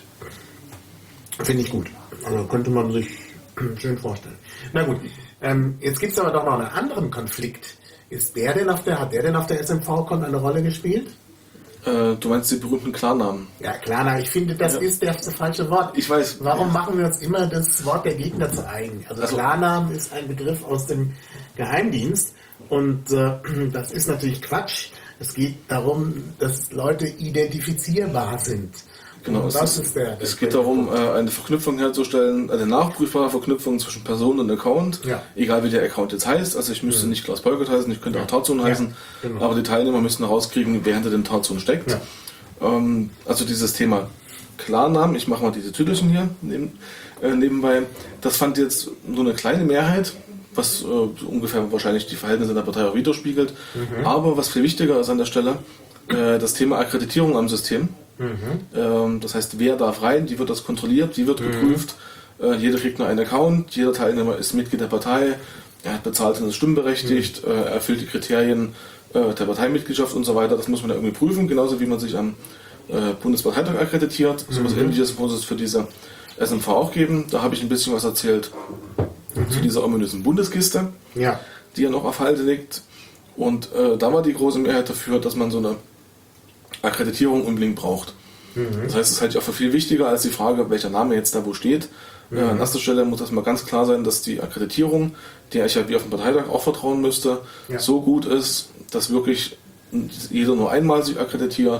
Finde ich gut. Also könnte man sich schön vorstellen. Na gut, ähm, jetzt gibt es aber doch noch einen anderen Konflikt. Ist der denn auf der, hat der denn auf der S M V-Con eine Rolle gespielt? Äh, du meinst die berühmten Klarnamen? Ja, Klarnamen. Ich finde, das ja. ist das falsche Wort. Ich weiß. Warum machen wir uns immer das Wort der Gegner zu eigen? Also, also Klarnamen ist ein Begriff aus dem Geheimdienst und äh, das ist natürlich Quatsch. Es geht darum, dass Leute identifizierbar sind. Genau, es, das ist der, der es geht darum, äh, eine Verknüpfung herzustellen, eine nachprüfbare Verknüpfung zwischen Person und Account, ja. egal wie der Account jetzt heißt. Also ich müsste mhm. nicht Klaus Beukert heißen, ich könnte auch Tarzan ja, heißen, genau. aber die Teilnehmer müssen herauskriegen, wer hinter dem Tarzan steckt. Ja. Ähm, also dieses Thema Klarnamen, ich mache mal diese Tüdelchen hier neben, äh, nebenbei, das fand jetzt nur eine kleine Mehrheit, was äh, ungefähr wahrscheinlich die Verhältnisse in der Partei auch widerspiegelt. Mhm. Aber was viel wichtiger ist an der Stelle, äh, das Thema Akkreditierung am System. Mhm. Ähm, das heißt, wer darf rein, wie wird das kontrolliert, wie wird mhm. geprüft, äh, jeder kriegt nur einen Account, jeder Teilnehmer ist Mitglied der Partei, er hat bezahlt und ist stimmberechtigt, mhm. äh, erfüllt die Kriterien äh, der Parteimitgliedschaft und so weiter, das muss man ja irgendwie prüfen, genauso wie man sich am äh, Bundesparteitag akkreditiert, mhm. so was Ähnliches muss es für diese S M V auch geben, da habe ich ein bisschen was erzählt mhm. zu dieser ominösen Bundeskiste, ja. die ja noch auf Halde liegt und äh, da war die große Mehrheit dafür, dass man so eine Akkreditierung unbedingt braucht. Mhm. Das heißt, es halte ich auch für viel wichtiger als die Frage, welcher Name jetzt da wo steht. Mhm. Äh, an erster Stelle muss das mal ganz klar sein, dass die Akkreditierung, der ich ja wie auf dem Parteitag auch vertrauen müsste, ja. so gut ist, dass wirklich jeder nur einmal sich akkreditiert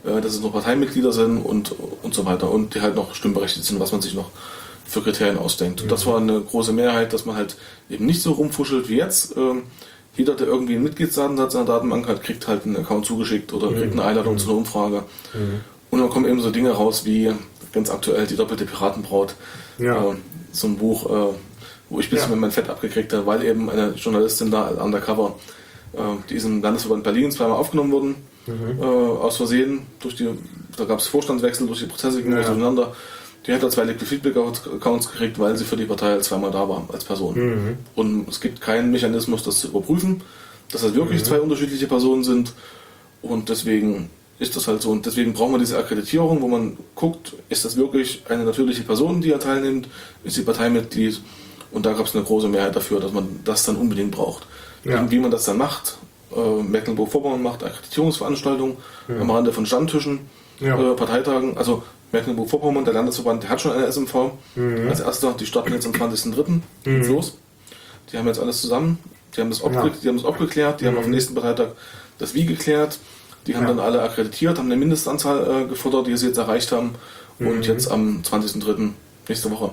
äh, dass es noch Parteimitglieder sind und, und so weiter und die halt noch stimmberechtigt sind, was man sich noch für Kriterien ausdenkt. Und das war eine große Mehrheit, dass man halt eben nicht so rumfuschelt wie jetzt. Ähm, jeder, der irgendwie einen Mitgliedsdatensatz in der Datenbank hat, kriegt halt einen Account zugeschickt oder kriegt eine Einladung zu einer Umfrage. Mhm. Und dann kommen eben so Dinge raus wie ganz aktuell die doppelte Piratenbraut. Ja. Äh, so ein Buch, äh, wo ich ein bisschen ja. mein Fett abgekriegt habe, weil eben eine Journalistin da undercover, äh, die ist im Landesverband Berlin zweimal aufgenommen worden, mhm. äh, aus Versehen, durch die, da gab es Vorstandswechsel, durch die Prozesse gingen ja. auseinander. Die hat da zwei Liquid Feedback Accounts gekriegt, weil sie für die Partei zweimal da war, als Person. Mhm. Und es gibt keinen Mechanismus, das zu überprüfen, dass das wirklich mhm. zwei unterschiedliche Personen sind. Und deswegen ist das halt so. Und deswegen brauchen wir diese Akkreditierung, wo man guckt, ist das wirklich eine natürliche Person, die da teilnimmt, ist sie Parteimitglied. Und da gab es eine große Mehrheit dafür, dass man das dann unbedingt braucht. Ja. Und wie man das dann macht, äh, Mecklenburg-Vorpommern macht Akkreditierungsveranstaltungen mhm. am Rande von Stammtischen, ja. äh, Parteitagen, also Mecklenburg-Vorpommern, der Landesverband, der hat schon eine S M V mhm. als erster. Die starten jetzt am zwanzigsten dritten Mhm. los. Die haben jetzt alles zusammen. Die haben das, aufge- ja. die haben das aufgeklärt. Die mhm. haben auf dem nächsten Parteitag das Wie geklärt. Die haben ja. dann alle akkreditiert, haben eine Mindestanzahl äh, gefordert, die sie jetzt erreicht haben. Mhm. Und jetzt am zwanzigsten dritten nächste Woche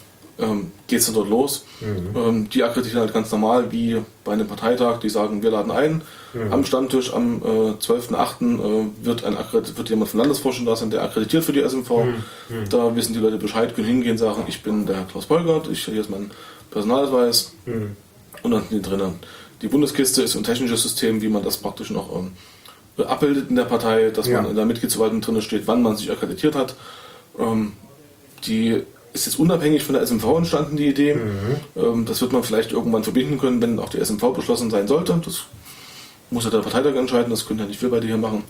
ähm, geht es dann dort los. Mhm. Ähm, die akkreditieren halt ganz normal wie bei einem Parteitag. Die sagen, wir laden ein. Mhm. Am Stammtisch am äh, zwölften achten Äh, wird, ein wird jemand vom Landesvorstand da sein, der akkreditiert für die S M V. Mhm. Da wissen die Leute Bescheid, können hingehen, sagen, ich bin der Klaus Beugert, ich, hier ist mein Personalausweis. Mhm. Und dann sind die drinnen. Die Bundeskiste ist ein technisches System, wie man das praktisch noch ähm, abbildet in der Partei, dass ja. man in der Mitgliedsverwaltung drin steht, wann man sich akkreditiert hat. Ähm, die ist jetzt unabhängig von der S M V entstanden, die Idee. Mhm. Ähm, das wird man vielleicht irgendwann verbinden können, wenn auch die S M V beschlossen sein sollte. Das muss ja der Parteitag entscheiden, das können ja nicht wir beide hier machen.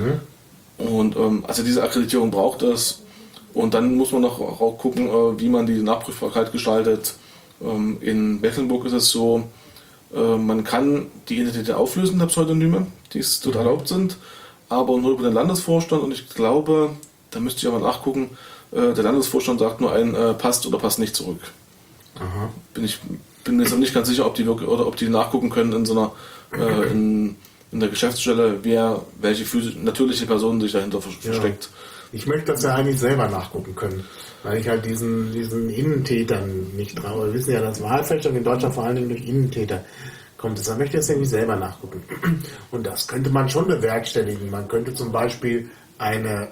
Mhm. Und ähm, also diese Akkreditierung braucht es. Und dann muss man noch auch gucken, äh, wie man die Nachprüfbarkeit gestaltet. Ähm, in Mecklenburg ist es so, äh, man kann die Identität auflösen der Pseudonyme, die dort mhm. erlaubt sind, aber nur über den Landesvorstand. Und ich glaube, da müsste ich aber nachgucken, äh, der Landesvorstand sagt nur ein, äh, passt oder passt nicht zurück. Aha. Bin ich bin jetzt noch nicht ganz sicher, ob die wirklich, oder ob die nachgucken können in so einer äh, in, in der Geschäftsstelle, wer welche natürliche Person sich dahinter versteckt. Ja. Ich möchte das ja eigentlich selber nachgucken können, weil ich halt diesen, diesen Innentätern nicht traue. Wir wissen ja, dass Wahlfälschung in Deutschland vor allen Dingen durch Innentäter kommt. Deshalb möchte ich das irgendwie selber nachgucken. Und das könnte man schon bewerkstelligen. Man könnte zum Beispiel eine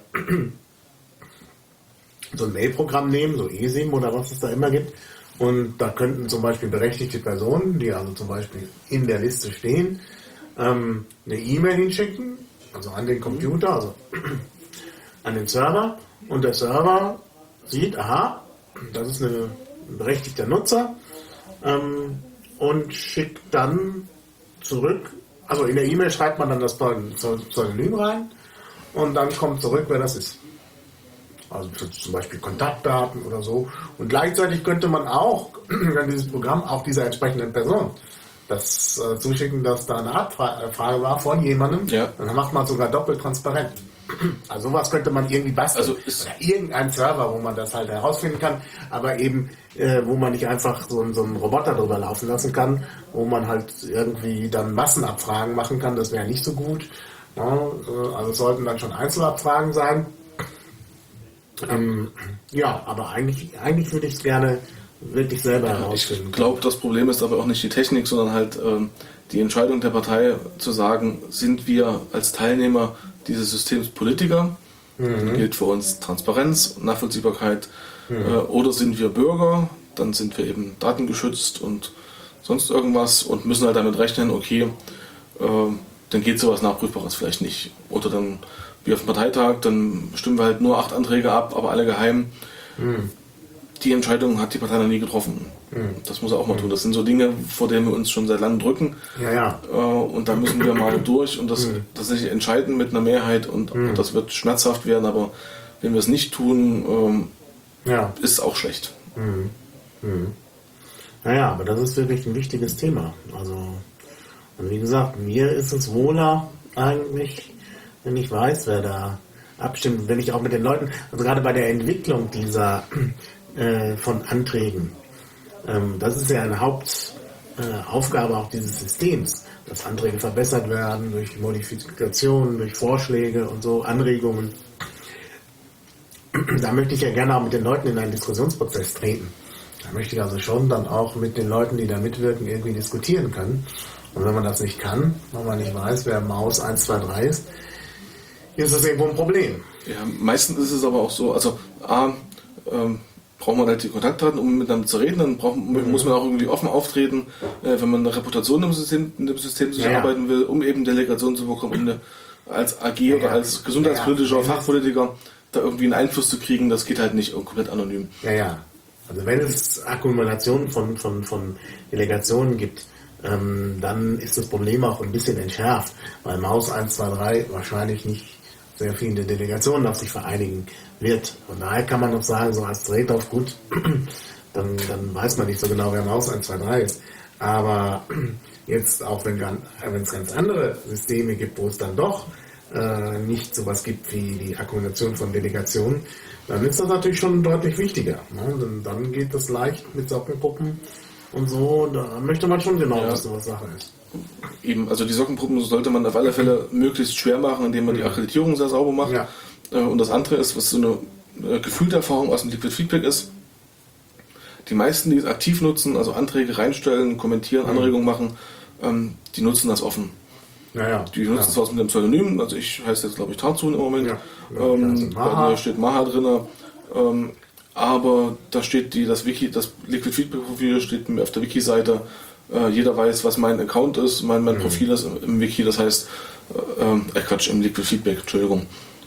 so ein Mailprogramm nehmen, so E S I M oder was es da immer gibt. Und da könnten zum Beispiel berechtigte Personen, die also zum Beispiel in der Liste stehen, ähm, eine E-Mail hinschicken, also an den Computer, also an den Server. Und der Server sieht, aha, das ist eine, ein berechtigter Nutzer ähm, und schickt dann zurück, also in der E-Mail schreibt man dann das Pseudonym rein und dann kommt zurück, wer das ist. Also zum Beispiel Kontaktdaten oder so. Und gleichzeitig könnte man auch an dieses Programm auch dieser entsprechenden Person das äh, zuschicken, dass da eine Abfrage war von jemandem. Ja. Dann macht man sogar doppelt transparent. Also sowas könnte man irgendwie basteln. Also ist oder irgendein Server, wo man das halt herausfinden kann, aber eben, äh, wo man nicht einfach so, so einen Roboter drüber laufen lassen kann, wo man halt irgendwie dann Massenabfragen machen kann, das wäre nicht so gut. Ja, also es sollten dann schon Einzelabfragen sein. Ähm, ja, aber eigentlich, eigentlich würde ich es gerne wirklich selber ja, herausfinden. Ich glaube, das Problem ist aber auch nicht die Technik, sondern halt ähm, die Entscheidung der Partei zu sagen, sind wir als Teilnehmer dieses Systems Politiker, mhm. dann gilt für uns Transparenz, Nachvollziehbarkeit, mhm. äh, oder sind wir Bürger, dann sind wir eben datengeschützt und sonst irgendwas und müssen halt damit rechnen, okay, äh, dann geht sowas Nachprüfbares vielleicht nicht. Oder dann wie auf dem Parteitag, dann stimmen wir halt nur acht Anträge ab, aber alle geheim. Mhm. Die Entscheidung hat die Partei noch nie getroffen. Mhm. Das muss er auch mal tun. Das sind so Dinge, vor denen wir uns schon seit langem drücken. Ja, ja. Äh, und da müssen wir mal durch und das mhm. tatsächlich entscheiden mit einer Mehrheit und, mhm. und das wird schmerzhaft werden, aber wenn wir es nicht tun, ähm, ja. ist es auch schlecht. Mhm. Mhm. Naja, aber das ist wirklich ein wichtiges Thema. Also, und wie gesagt, mir ist es wohler eigentlich, wenn ich weiß, wer da abstimmt, wenn ich auch mit den Leuten, also gerade bei der Entwicklung dieser äh, von Anträgen, ähm, das ist ja ein Haupt, äh, Aufgabe auch dieses Systems, dass Anträge verbessert werden durch Modifikationen, durch Vorschläge und so, Anregungen. Da möchte ich ja gerne auch mit den Leuten in einen Diskussionsprozess treten. Da möchte ich also schon dann auch mit den Leuten, die da mitwirken, irgendwie diskutieren können. Und wenn man das nicht kann, wenn man nicht weiß, wer Maus eins zwei drei ist, ist das irgendwo ein Problem. Ja, meistens ist es aber auch so, also A, ähm, braucht man halt die Kontaktdaten, um miteinander zu reden, dann braucht, mhm. muss man auch irgendwie offen auftreten, äh, wenn man eine Reputation im System, in dem System sich ja, arbeiten ja. will, um eben Delegationen zu bekommen, um eine, als A G ja, oder als gesundheitspolitischer ja, Fachpolitiker da irgendwie einen Einfluss zu kriegen, das geht halt nicht komplett anonym. Ja, ja. Also wenn es Akkumulationen von, von, von Delegationen gibt, ähm, dann ist das Problem auch ein bisschen entschärft, weil Maus eins zwei drei wahrscheinlich nicht sehr viele Delegationen auf sich vereinigen wird. Von daher kann man noch sagen, so als Trade-off, gut, dann, dann weiß man nicht so genau, wer Maus eins zwei drei ist. Aber jetzt auch, wenn, wenn es ganz andere Systeme gibt, wo es dann doch äh, nicht sowas gibt wie die Akkumulation von Delegationen, dann ist das natürlich schon deutlich wichtiger. Ne? Dann, dann geht das leicht mit Sockengruppen und so, da möchte man schon genau ja. wissen, was Sache ist. Eben, also die Sockenpuppen sollte man auf alle Fälle möglichst schwer machen, indem man die Akkreditierung sehr sauber macht. Ja. Und das andere ist, was so eine gefühlte Erfahrung aus dem Liquid Feedback ist, die meisten, die es aktiv nutzen, also Anträge reinstellen, kommentieren, mhm. Anregungen machen, ähm, die nutzen das offen. Ja, ja. Die nutzen es ja. aus mit dem Pseudonym, also ich heiße jetzt glaube ich Tarzun im Moment, ja. Ja, ähm, da steht Maha drin, ähm, aber da steht die, das Wiki, das Liquid Feedback Profil steht auf der Wiki-Seite. Äh, jeder weiß, was mein Account ist, mein, mein mhm. Profil ist im, im Wiki, das heißt, äh, äh, Quatsch, im Liquid Feedback, Entschuldigung.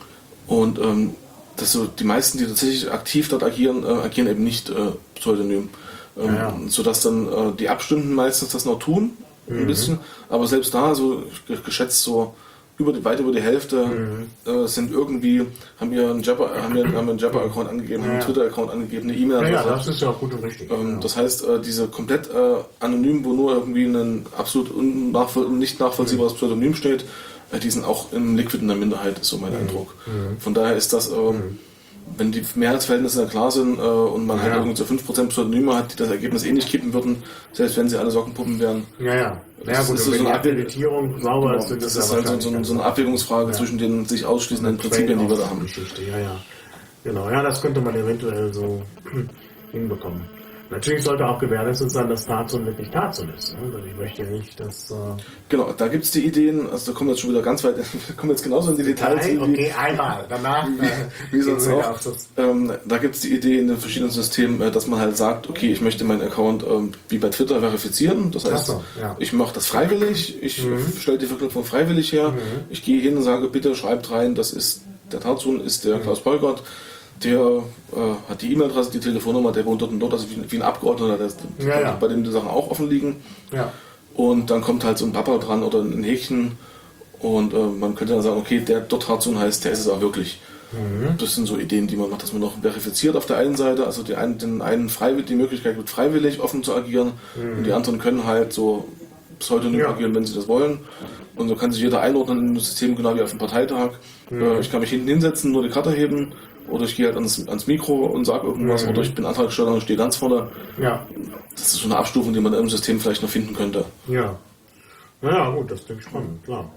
Und ähm, das so, die meisten, die tatsächlich aktiv dort agieren, äh, agieren eben nicht äh, pseudonym. Ähm, ja, ja. Sodass dann äh, die Abstimmenden meistens das noch tun, mhm. ein bisschen, aber selbst da, so geschätzt so über die, weit über die Hälfte mhm. äh, sind irgendwie, haben wir einen Jabber, haben wir, haben wir einen Jabber-Account angegeben, ja, haben einen Twitter-Account angegeben, eine E-Mail. Ja, ja, das ist ja auch gut und richtig. Ähm, ja. Das heißt, äh, diese komplett äh, anonym, wo nur irgendwie ein absolut unnachvoll- nicht nachvollziehbares mhm. Pseudonym steht, äh, die sind auch im Liquid in der Minderheit, ist so mein mhm. Eindruck. Mhm. Von daher ist das, äh, mhm. wenn die Mehrheitsverhältnisse klar sind äh, und man ja. halt irgendwie so fünf Prozent Pseudonyme hat, die das Ergebnis eh nicht kippen würden, selbst wenn sie alle Sockenpuppen wären. Ja, ja. Das ja, gut, ist so wenn eine die Akkreditierung sauber genau, ist, das, das ist halt so, so, so eine Abwägungsfrage ja. zwischen den sich ausschließenden Prinzipien, die wir da haben. Geschichte. Ja, ja. Genau, ja, das könnte man eventuell so hinbekommen. Natürlich sollte auch gewährleistet sein, dass Tarzan wirklich Tarzan ist. Ne? Ich möchte nicht, dass... Äh genau, da gibt es die Ideen, also da kommen wir jetzt schon wieder ganz weit, wir kommen jetzt genauso in die Details. Nein, okay, einmal, danach... Wie, wie sonst auch. Ähm, da gibt es die Idee in den verschiedenen Systemen, dass man halt sagt, okay, ich möchte meinen Account ähm, wie bei Twitter verifizieren. Das heißt, so, ja. ich mache das freiwillig, ich mhm. stelle die Verknüpfung freiwillig her, mhm. ich gehe hin und sage, bitte schreibt rein, das ist der Tarzan, ist der mhm. Klaus Peugert. Der äh, hat die E-Mail-Adresse, die Telefonnummer, der wohnt dort und dort, also wie, wie ein Abgeordneter, der, ja, ja. bei dem die Sachen auch offen liegen. Ja. Und dann kommt halt so ein Papa dran oder ein Häkchen und äh, man könnte dann sagen, okay, der dort Tarzan heißt, der ist es auch wirklich. Mhm. Das sind so Ideen, die man macht, dass man noch verifiziert auf der einen Seite, also die einen, den einen freiwillig, die Möglichkeit wird, freiwillig offen zu agieren mhm. und die anderen können halt so pseudonym ja. agieren, wenn sie das wollen. Und so kann sich jeder einordnen in das System, genau wie auf dem Parteitag. Mhm. Äh, ich kann mich hinten hinsetzen, nur die Karte heben. Oder ich gehe halt ans, ans Mikro und sage irgendwas, mhm. oder ich bin Antragsteller und stehe ganz vorne. Ja. Das ist so eine Abstufung, die man im System vielleicht noch finden könnte. Ja. Naja, gut, das klingt spannend, klar.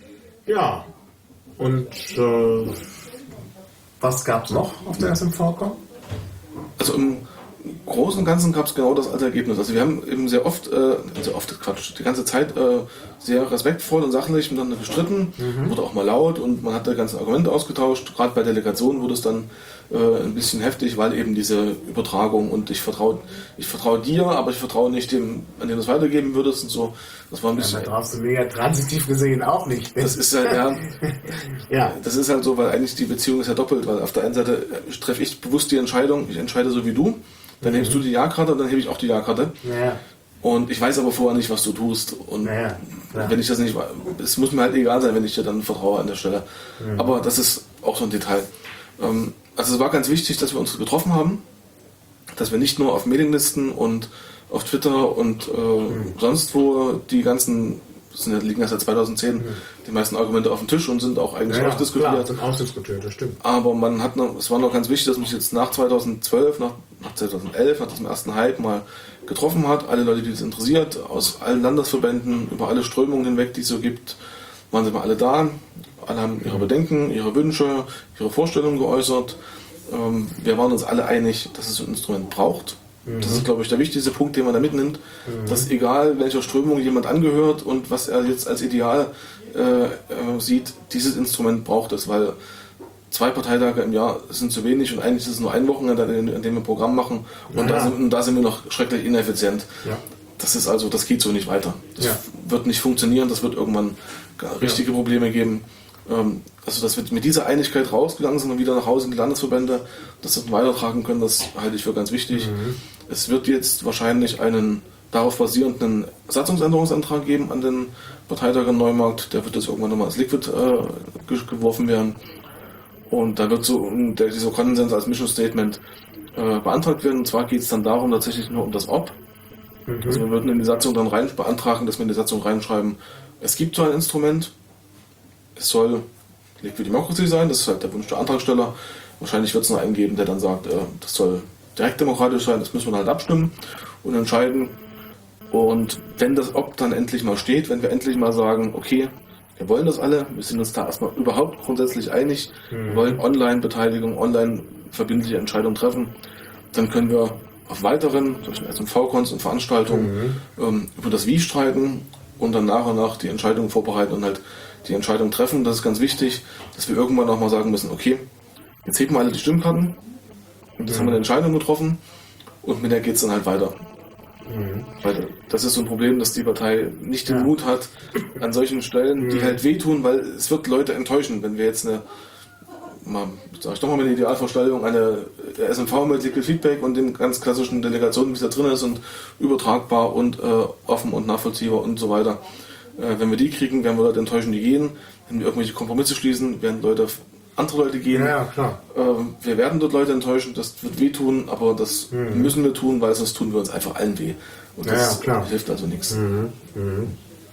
Ja. Und äh, was gab es noch auf der S M V Con? Also im Großen und Ganzen gab es genau das alte Ergebnis. Also wir haben eben sehr oft, äh, sehr oft Quatsch, die ganze Zeit äh, sehr respektvoll und sachlich miteinander gestritten, mhm. wurde auch mal laut und man hat die ganzen Argumente ausgetauscht. Gerade bei Delegationen wurde es dann äh, ein bisschen heftig, weil eben diese Übertragung und ich vertraue ich vertraue dir, aber ich vertraue nicht dem, an dem du es weitergeben würdest und so. Das war ein bisschen. Ja, da darfst du mir ja transitiv gesehen auch nicht. Das ist halt, ja, ja. Das ist halt so, weil eigentlich die Beziehung ist ja doppelt, weil auf der einen Seite treffe ich bewusst die Entscheidung, ich entscheide so wie du. Dann hebst du die Ja-Karte, dann hebe ich auch die Ja-Karte. Ja. Und ich weiß aber vorher nicht, was du tust. Und ja, wenn ich das nicht weiß, es muss mir halt egal sein, wenn ich dir dann vertraue an der Stelle. Mhm. Aber das ist auch so ein Detail. Also es war ganz wichtig, dass wir uns getroffen haben, dass wir nicht nur auf Mailinglisten und auf Twitter und äh, mhm. sonst wo die ganzen es liegen ja seit zweitausendzehn mhm. die meisten Argumente auf dem Tisch und sind auch eigentlich ja, ausdiskutiert. Klar, sind ausdiskutiert, das stimmt. Aber man hat noch, es war noch ganz wichtig, dass man sich jetzt nach zweitausendzwölf, nach, nach zweitausendelf, nach diesem ersten Hype mal getroffen hat. Alle Leute, die das interessiert, aus allen Landesverbänden, über alle Strömungen hinweg, die es so gibt, waren sie mal alle da. Alle haben ihre Bedenken, ihre Wünsche, ihre Vorstellungen geäußert. Ähm, wir waren uns alle einig, dass es so ein Instrument braucht. Mhm. Das ist, glaube ich, der wichtigste Punkt, den man da mitnimmt. Mhm. Dass egal, welcher Strömung jemand angehört und was er jetzt als Ideal äh, äh, sieht, dieses Instrument braucht es, weil zwei Parteitage im Jahr sind zu wenig und eigentlich ist es nur ein Wochenende, an dem wir ein Programm machen und, ja, da, sind, und da sind wir noch schrecklich ineffizient. Ja. Das ist also, das geht so nicht weiter. Das ja. wird nicht funktionieren, das wird irgendwann richtige ja. Probleme geben. Also, dass wir mit dieser Einigkeit rausgegangen sind und wieder nach Hause in die Landesverbände, dass wir das weitertragen können, das halte ich für ganz wichtig. Mhm. Es wird jetzt wahrscheinlich einen darauf basierenden Satzungsänderungsantrag geben an den Parteitag in Neumarkt. Der wird jetzt irgendwann nochmal als Liquid äh, geworfen werden. Und da wird so der, dieser Konsens als Mission Statement äh, beantragt werden. Und zwar geht es dann darum, tatsächlich nur um das Ob. Mhm. Also wir würden in die Satzung dann rein beantragen, dass wir in die Satzung reinschreiben, es gibt so ein Instrument, es soll Liquid Democracy sein, das ist halt der Wunsch der Antragsteller. Wahrscheinlich wird es noch einen geben, der dann sagt, äh, das soll direkt demokratisch sein, das müssen wir halt abstimmen und entscheiden. Und wenn das Ob dann endlich mal steht, wenn wir endlich mal sagen, okay, wir wollen das alle, wir sind uns da erstmal überhaupt grundsätzlich einig, mhm. wir wollen Online-Beteiligung, online verbindliche Entscheidungen treffen, dann können wir auf weiteren, durch S M V-Cons und Veranstaltungen mhm. ähm, über das Wie streiten und dann nach und nach die Entscheidungen vorbereiten und halt die Entscheidung treffen. Das ist ganz wichtig, dass wir irgendwann auch mal sagen müssen, okay, jetzt heben wir alle die Stimmkarten und jetzt mhm. haben wir eine Entscheidung getroffen und mit der geht es dann halt weiter. Mhm. Weil das ist so ein Problem, dass die Partei nicht den ja. Mut hat, an solchen Stellen, mhm. die halt wehtun, weil es wird Leute enttäuschen, wenn wir jetzt eine, mal, sag ich doch mal mit der Idealvorstellung, eine S M V mit Liquid Feedback und den ganz klassischen Delegationen, wie es da drin ist und übertragbar und äh, offen und nachvollziehbar und so weiter. Wenn wir die kriegen, werden wir Leute enttäuschen, die gehen. Wenn wir irgendwelche Kompromisse schließen, werden Leute, andere Leute gehen. Ja, klar. Wir werden dort Leute enttäuschen, das wird wehtun, aber das mhm. müssen wir tun, weil sonst tun wir uns einfach allen weh. Und das ja, klar. hilft also nichts. Mhm. Mhm.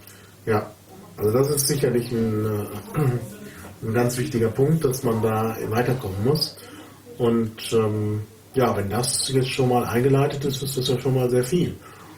Ja, also das ist sicherlich ein, ein ganz wichtiger Punkt, dass man da weiterkommen muss. Und ähm, ja, wenn das jetzt schon mal eingeleitet ist, ist das ja schon mal sehr viel.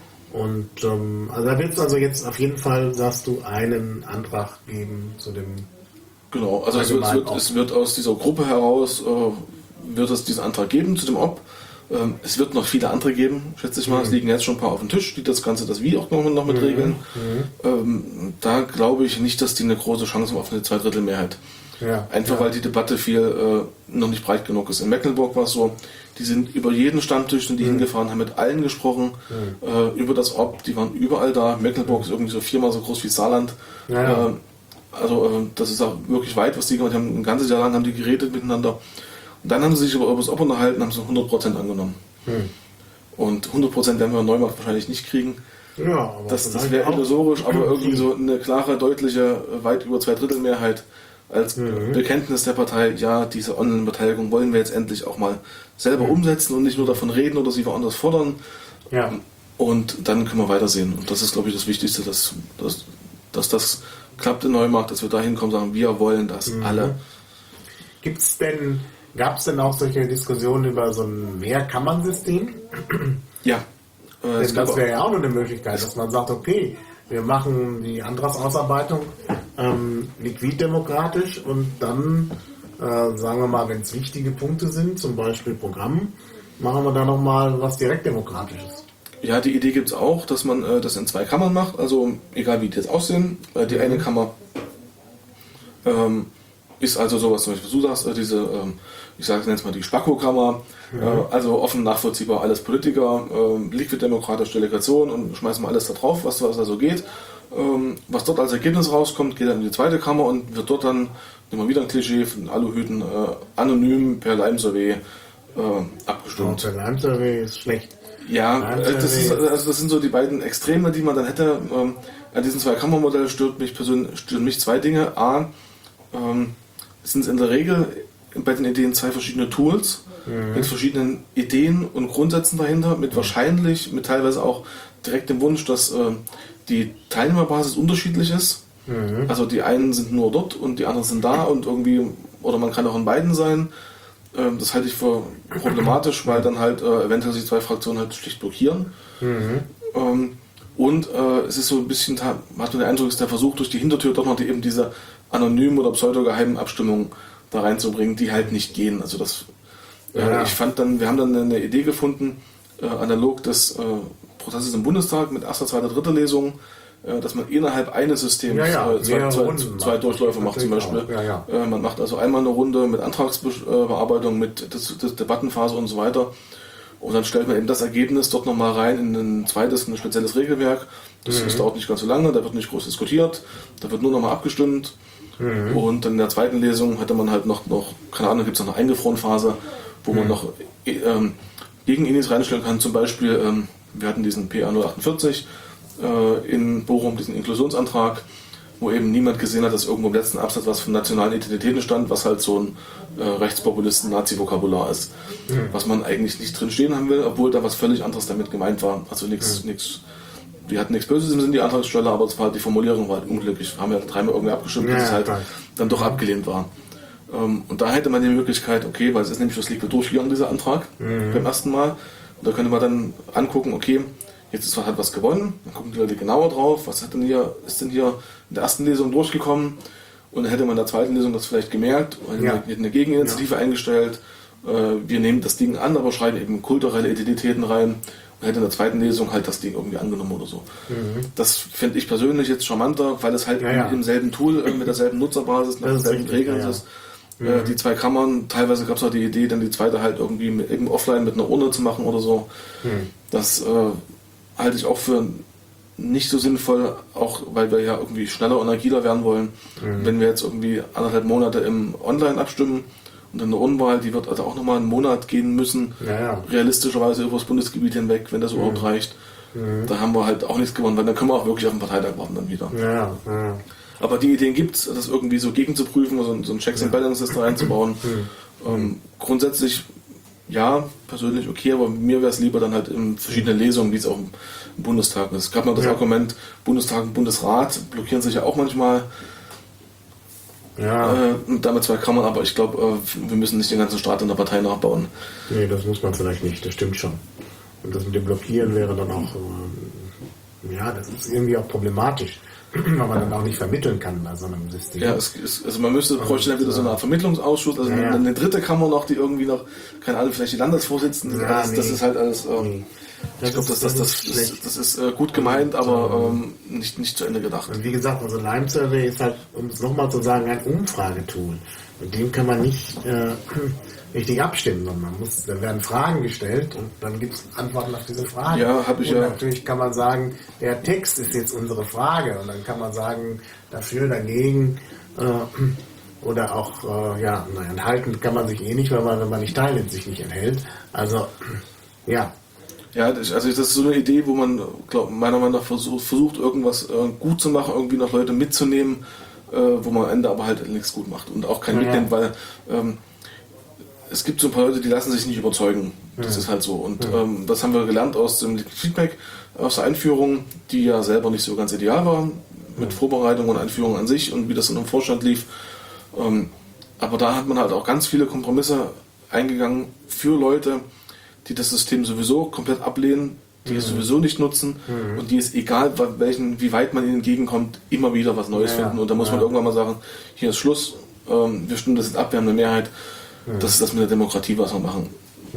Und ähm, also da wird es also jetzt auf jeden Fall, sagst du, einen Antrag geben zu dem. Genau, also es wird, es, wird, es wird aus dieser Gruppe heraus, äh, wird es diesen Antrag geben zu dem Ob. Ähm, es wird noch viele andere geben, schätze ich mal. Mhm. Es liegen jetzt schon ein paar auf dem Tisch, die das Ganze, das Wie auch noch, noch mit mhm. regeln. Mhm. Ähm, da glaube ich nicht, dass die eine große Chance haben auf eine Zweidrittelmehrheit. Ja, Einfach ja. weil die Debatte viel äh, noch nicht breit genug ist. In Mecklenburg war es so, die sind über jeden Stammtisch sind die mhm. hingefahren, haben mit allen gesprochen, mhm. äh, über das Ob, die waren überall da. Mecklenburg mhm. ist irgendwie so viermal so groß wie Saarland. Ja, ja. Äh, also äh, das ist auch wirklich weit, was die gemacht haben. Ein ganzes Jahr lang haben die geredet miteinander. Und dann haben sie sich über, über das Ob unterhalten, haben sie hundert Prozent angenommen. Mhm. Und hundert Prozent werden wir in Neumarkt wahrscheinlich nicht kriegen. Ja, aber das das wäre illusorisch, aber irgendwie so eine klare, deutliche, weit über Zweidrittelmehrheit als mhm. Bekenntnis der Partei, ja, diese Online-Beteiligung wollen wir jetzt endlich auch mal selber mhm. umsetzen und nicht nur davon reden oder sie woanders fordern. Ja. Und dann können wir weitersehen. Und das ist, glaube ich, das Wichtigste, dass, dass, dass das klappt in Neumarkt, dass wir da hinkommen und sagen, wir wollen das mhm. alle. Gibt's denn, gab es denn auch solche Diskussionen über so ein Mehrkammernsystem? Ja. Äh, Denn das wäre ja auch noch eine Möglichkeit, dass man sagt, okay, wir machen die Antragsausarbeitung ähm, liquiddemokratisch und dann, äh, sagen wir mal, wenn es wichtige Punkte sind, zum Beispiel Programm, machen wir da nochmal was direktdemokratisches. Ja, die Idee gibt es auch, dass man äh, das in zwei Kammern macht, also egal wie die jetzt aussehen. Äh, die mhm. eine Kammer ähm, ist also sowas, zum Beispiel, was du sagst, äh, diese, ähm, ich sage jetzt mal die Spacko-Kammer, mhm. äh, also offen, nachvollziehbar, alles Politiker, äh, liquiddemokratische Delegation und schmeißen wir alles da drauf, was, was da so geht. Ähm, was dort als Ergebnis rauskommt, geht dann in die zweite Kammer und wird dort dann, nehmen wir wieder ein Klischee von Aluhüten, äh, anonym per Lime-Survey äh, abgestimmt. Oh, per Lime-Survey ist schlecht. Ja, das, ist, also das sind so die beiden Extreme, die man dann hätte. Ähm, an diesem Zwei-Kammer-Modell stört mich persönlich stört mich zwei Dinge. A, ähm, sind es in der Regel bei den Ideen zwei verschiedene Tools mhm. mit verschiedenen Ideen und Grundsätzen dahinter, mit wahrscheinlich, mit teilweise auch direkt dem Wunsch, dass äh, die Teilnehmerbasis unterschiedlich ist. Mhm. Also die einen sind nur dort und die anderen sind da und irgendwie, oder man kann auch in beiden sein. Das halte ich für problematisch, weil dann halt äh, eventuell sich zwei Fraktionen halt schlicht blockieren. Mhm. Ähm, und äh, es ist so ein bisschen, hat man den Eindruck, ist der Versuch durch die Hintertür doch noch die, eben diese anonymen oder pseudogeheimen Abstimmungen da reinzubringen, die halt nicht gehen. Also das, äh, ja. ich fand dann, wir haben dann eine Idee gefunden, äh, analog des äh, Prozesses im Bundestag mit erster, zweiter, dritter Lesung, dass man innerhalb eines Systems ja, ja, äh, zwei, zwei, zwei Durchläufe macht zum Beispiel. Ja, ja. Äh, man macht also einmal eine Runde mit Antragsbearbeitung, mit das, das Debattenphase und so weiter. Und dann stellt man eben das Ergebnis dort nochmal rein in ein zweites, ein spezielles Regelwerk. Das, mhm. das dauert nicht ganz so lange, da wird nicht groß diskutiert, da wird nur nochmal abgestimmt. Mhm. Und dann in der zweiten Lesung hatte man halt noch, noch keine Ahnung, gibt es noch eine Eingefrorenphase, wo mhm. man noch ähm, Gegenindiz reinstellen kann. Zum Beispiel, ähm, wir hatten diesen P A null achtundvierzig, in Bochum, diesen Inklusionsantrag, wo eben niemand gesehen hat, dass irgendwo im letzten Absatz was von nationalen Identitäten stand, was halt so ein äh, Rechtspopulisten-Nazi-Vokabular ist, mhm. was man eigentlich nicht drin stehen haben will, obwohl da was völlig anderes damit gemeint war. Also nichts, mhm. nichts, die hatten nichts Böses im Sinn, die Antragsteller, aber es war, die Formulierung war halt unglücklich. Wir haben ja dreimal irgendwie abgestimmt, ja, dass es halt klar. dann doch abgelehnt war. Ähm, und da hätte man die Möglichkeit, okay, weil es ist nämlich das liegt durchgegangen, dieser Antrag, mhm. beim ersten Mal, und da könnte man dann angucken, okay, jetzt ist, hat was gewonnen, dann gucken die Leute genauer drauf, was hat denn hier, ist denn hier in der ersten Lesung durchgekommen, und dann hätte man in der zweiten Lesung das vielleicht gemerkt, und ja. eine Gegeninitiative ja. eingestellt, äh, wir nehmen das Ding an, aber schreiben eben kulturelle Identitäten rein, und hätte in der zweiten Lesung halt das Ding irgendwie angenommen oder so. Mhm. Das finde ich persönlich jetzt charmanter, weil es halt ja, ja. im selben Tool, äh, mit derselben Nutzerbasis, nach derselben Regeln ja, ja. ist. Mhm. Die zwei Kammern, teilweise gab es auch die Idee, dann die zweite halt irgendwie mit, irgendwie offline mit einer Urne zu machen oder so. Mhm. Das äh, halte ich auch für nicht so sinnvoll, auch weil wir ja irgendwie schneller und agiler werden wollen. Mhm. Wenn wir jetzt irgendwie anderthalb Monate im Online abstimmen und dann eine Urnenwahl, die wird also auch nochmal einen Monat gehen müssen, ja, ja. realistischerweise über das Bundesgebiet hinweg, wenn das mhm. überhaupt reicht. Mhm. Da haben wir halt auch nichts gewonnen, weil dann können wir auch wirklich auf den Parteitag warten dann wieder. Ja, ja. Aber die Ideen gibt es, das irgendwie so gegenzuprüfen, so, so ein Checks and Balances da reinzubauen. Mhm. Ähm, grundsätzlich ja, persönlich okay, aber mir wäre es lieber dann halt in verschiedenen Lesungen, wie es auch im Bundestag ist. Es gab noch das ja. Argument, Bundestag und Bundesrat blockieren sich ja auch manchmal. Ja. Äh, damit zwei Kammern, aber ich glaube, äh, wir müssen nicht den ganzen Staat in der Partei nachbauen. Nee, das muss man vielleicht nicht, das stimmt schon. Und das mit dem Blockieren wäre dann auch, äh, ja, das ist irgendwie auch problematisch. Weil man dann auch nicht vermitteln kann bei so einem System. Ja, es, es, also man müsste, bräuchte dann wieder so eine Art Vermittlungsausschuss, also ja, ja. eine dritte Kammer noch, die irgendwie noch, keine Ahnung, vielleicht die Landesvorsitzenden, ja, das, nee. das ist halt alles, ähm, nee. ich glaube, das, das, das, das, das ist äh, gut gemeint, aber ähm, nicht, nicht zu Ende gedacht. Und wie gesagt, unser Lime Survey ist halt, um es nochmal zu sagen, ein Umfragetool. Mit dem kann man nicht äh, richtig abstimmen, sondern man muss, da werden Fragen gestellt und dann gibt es Antworten auf diese Fragen. Ja, habe ich und ja. natürlich kann man sagen, der Text ist jetzt unsere Frage und dann kann man sagen, dafür, dagegen äh, oder auch, äh, ja, nein, enthalten kann man sich eh nicht, weil man, wenn man nicht teilt, sich nicht enthält. Also, ja. Ja, also das ist so eine Idee, wo man, glaub, meiner Meinung nach versucht, versucht irgendwas äh, gut zu machen, irgendwie noch Leute mitzunehmen, äh, wo man am Ende aber halt nichts gut macht und auch kein ja. mitnimmt, weil ähm, es gibt so ein paar Leute, die lassen sich nicht überzeugen. Das ja. ist halt so. Und ja. ähm, das haben wir gelernt aus dem Feedback, aus der Einführung, die ja selber nicht so ganz ideal war, mit ja. Vorbereitung und Einführung an sich und wie das dann im Vorstand lief. Ähm, aber da hat man halt auch ganz viele Kompromisse eingegangen für Leute, die das System sowieso komplett ablehnen, die mhm. es sowieso nicht nutzen mhm. und die es, egal welchen, wie weit man ihnen entgegenkommt, immer wieder was Neues ja. finden. Und da muss ja. man irgendwann mal sagen, hier ist Schluss, ähm, wir stimmen das jetzt ab, wir haben eine Mehrheit. Das ist das mit der Demokratie, was wir machen.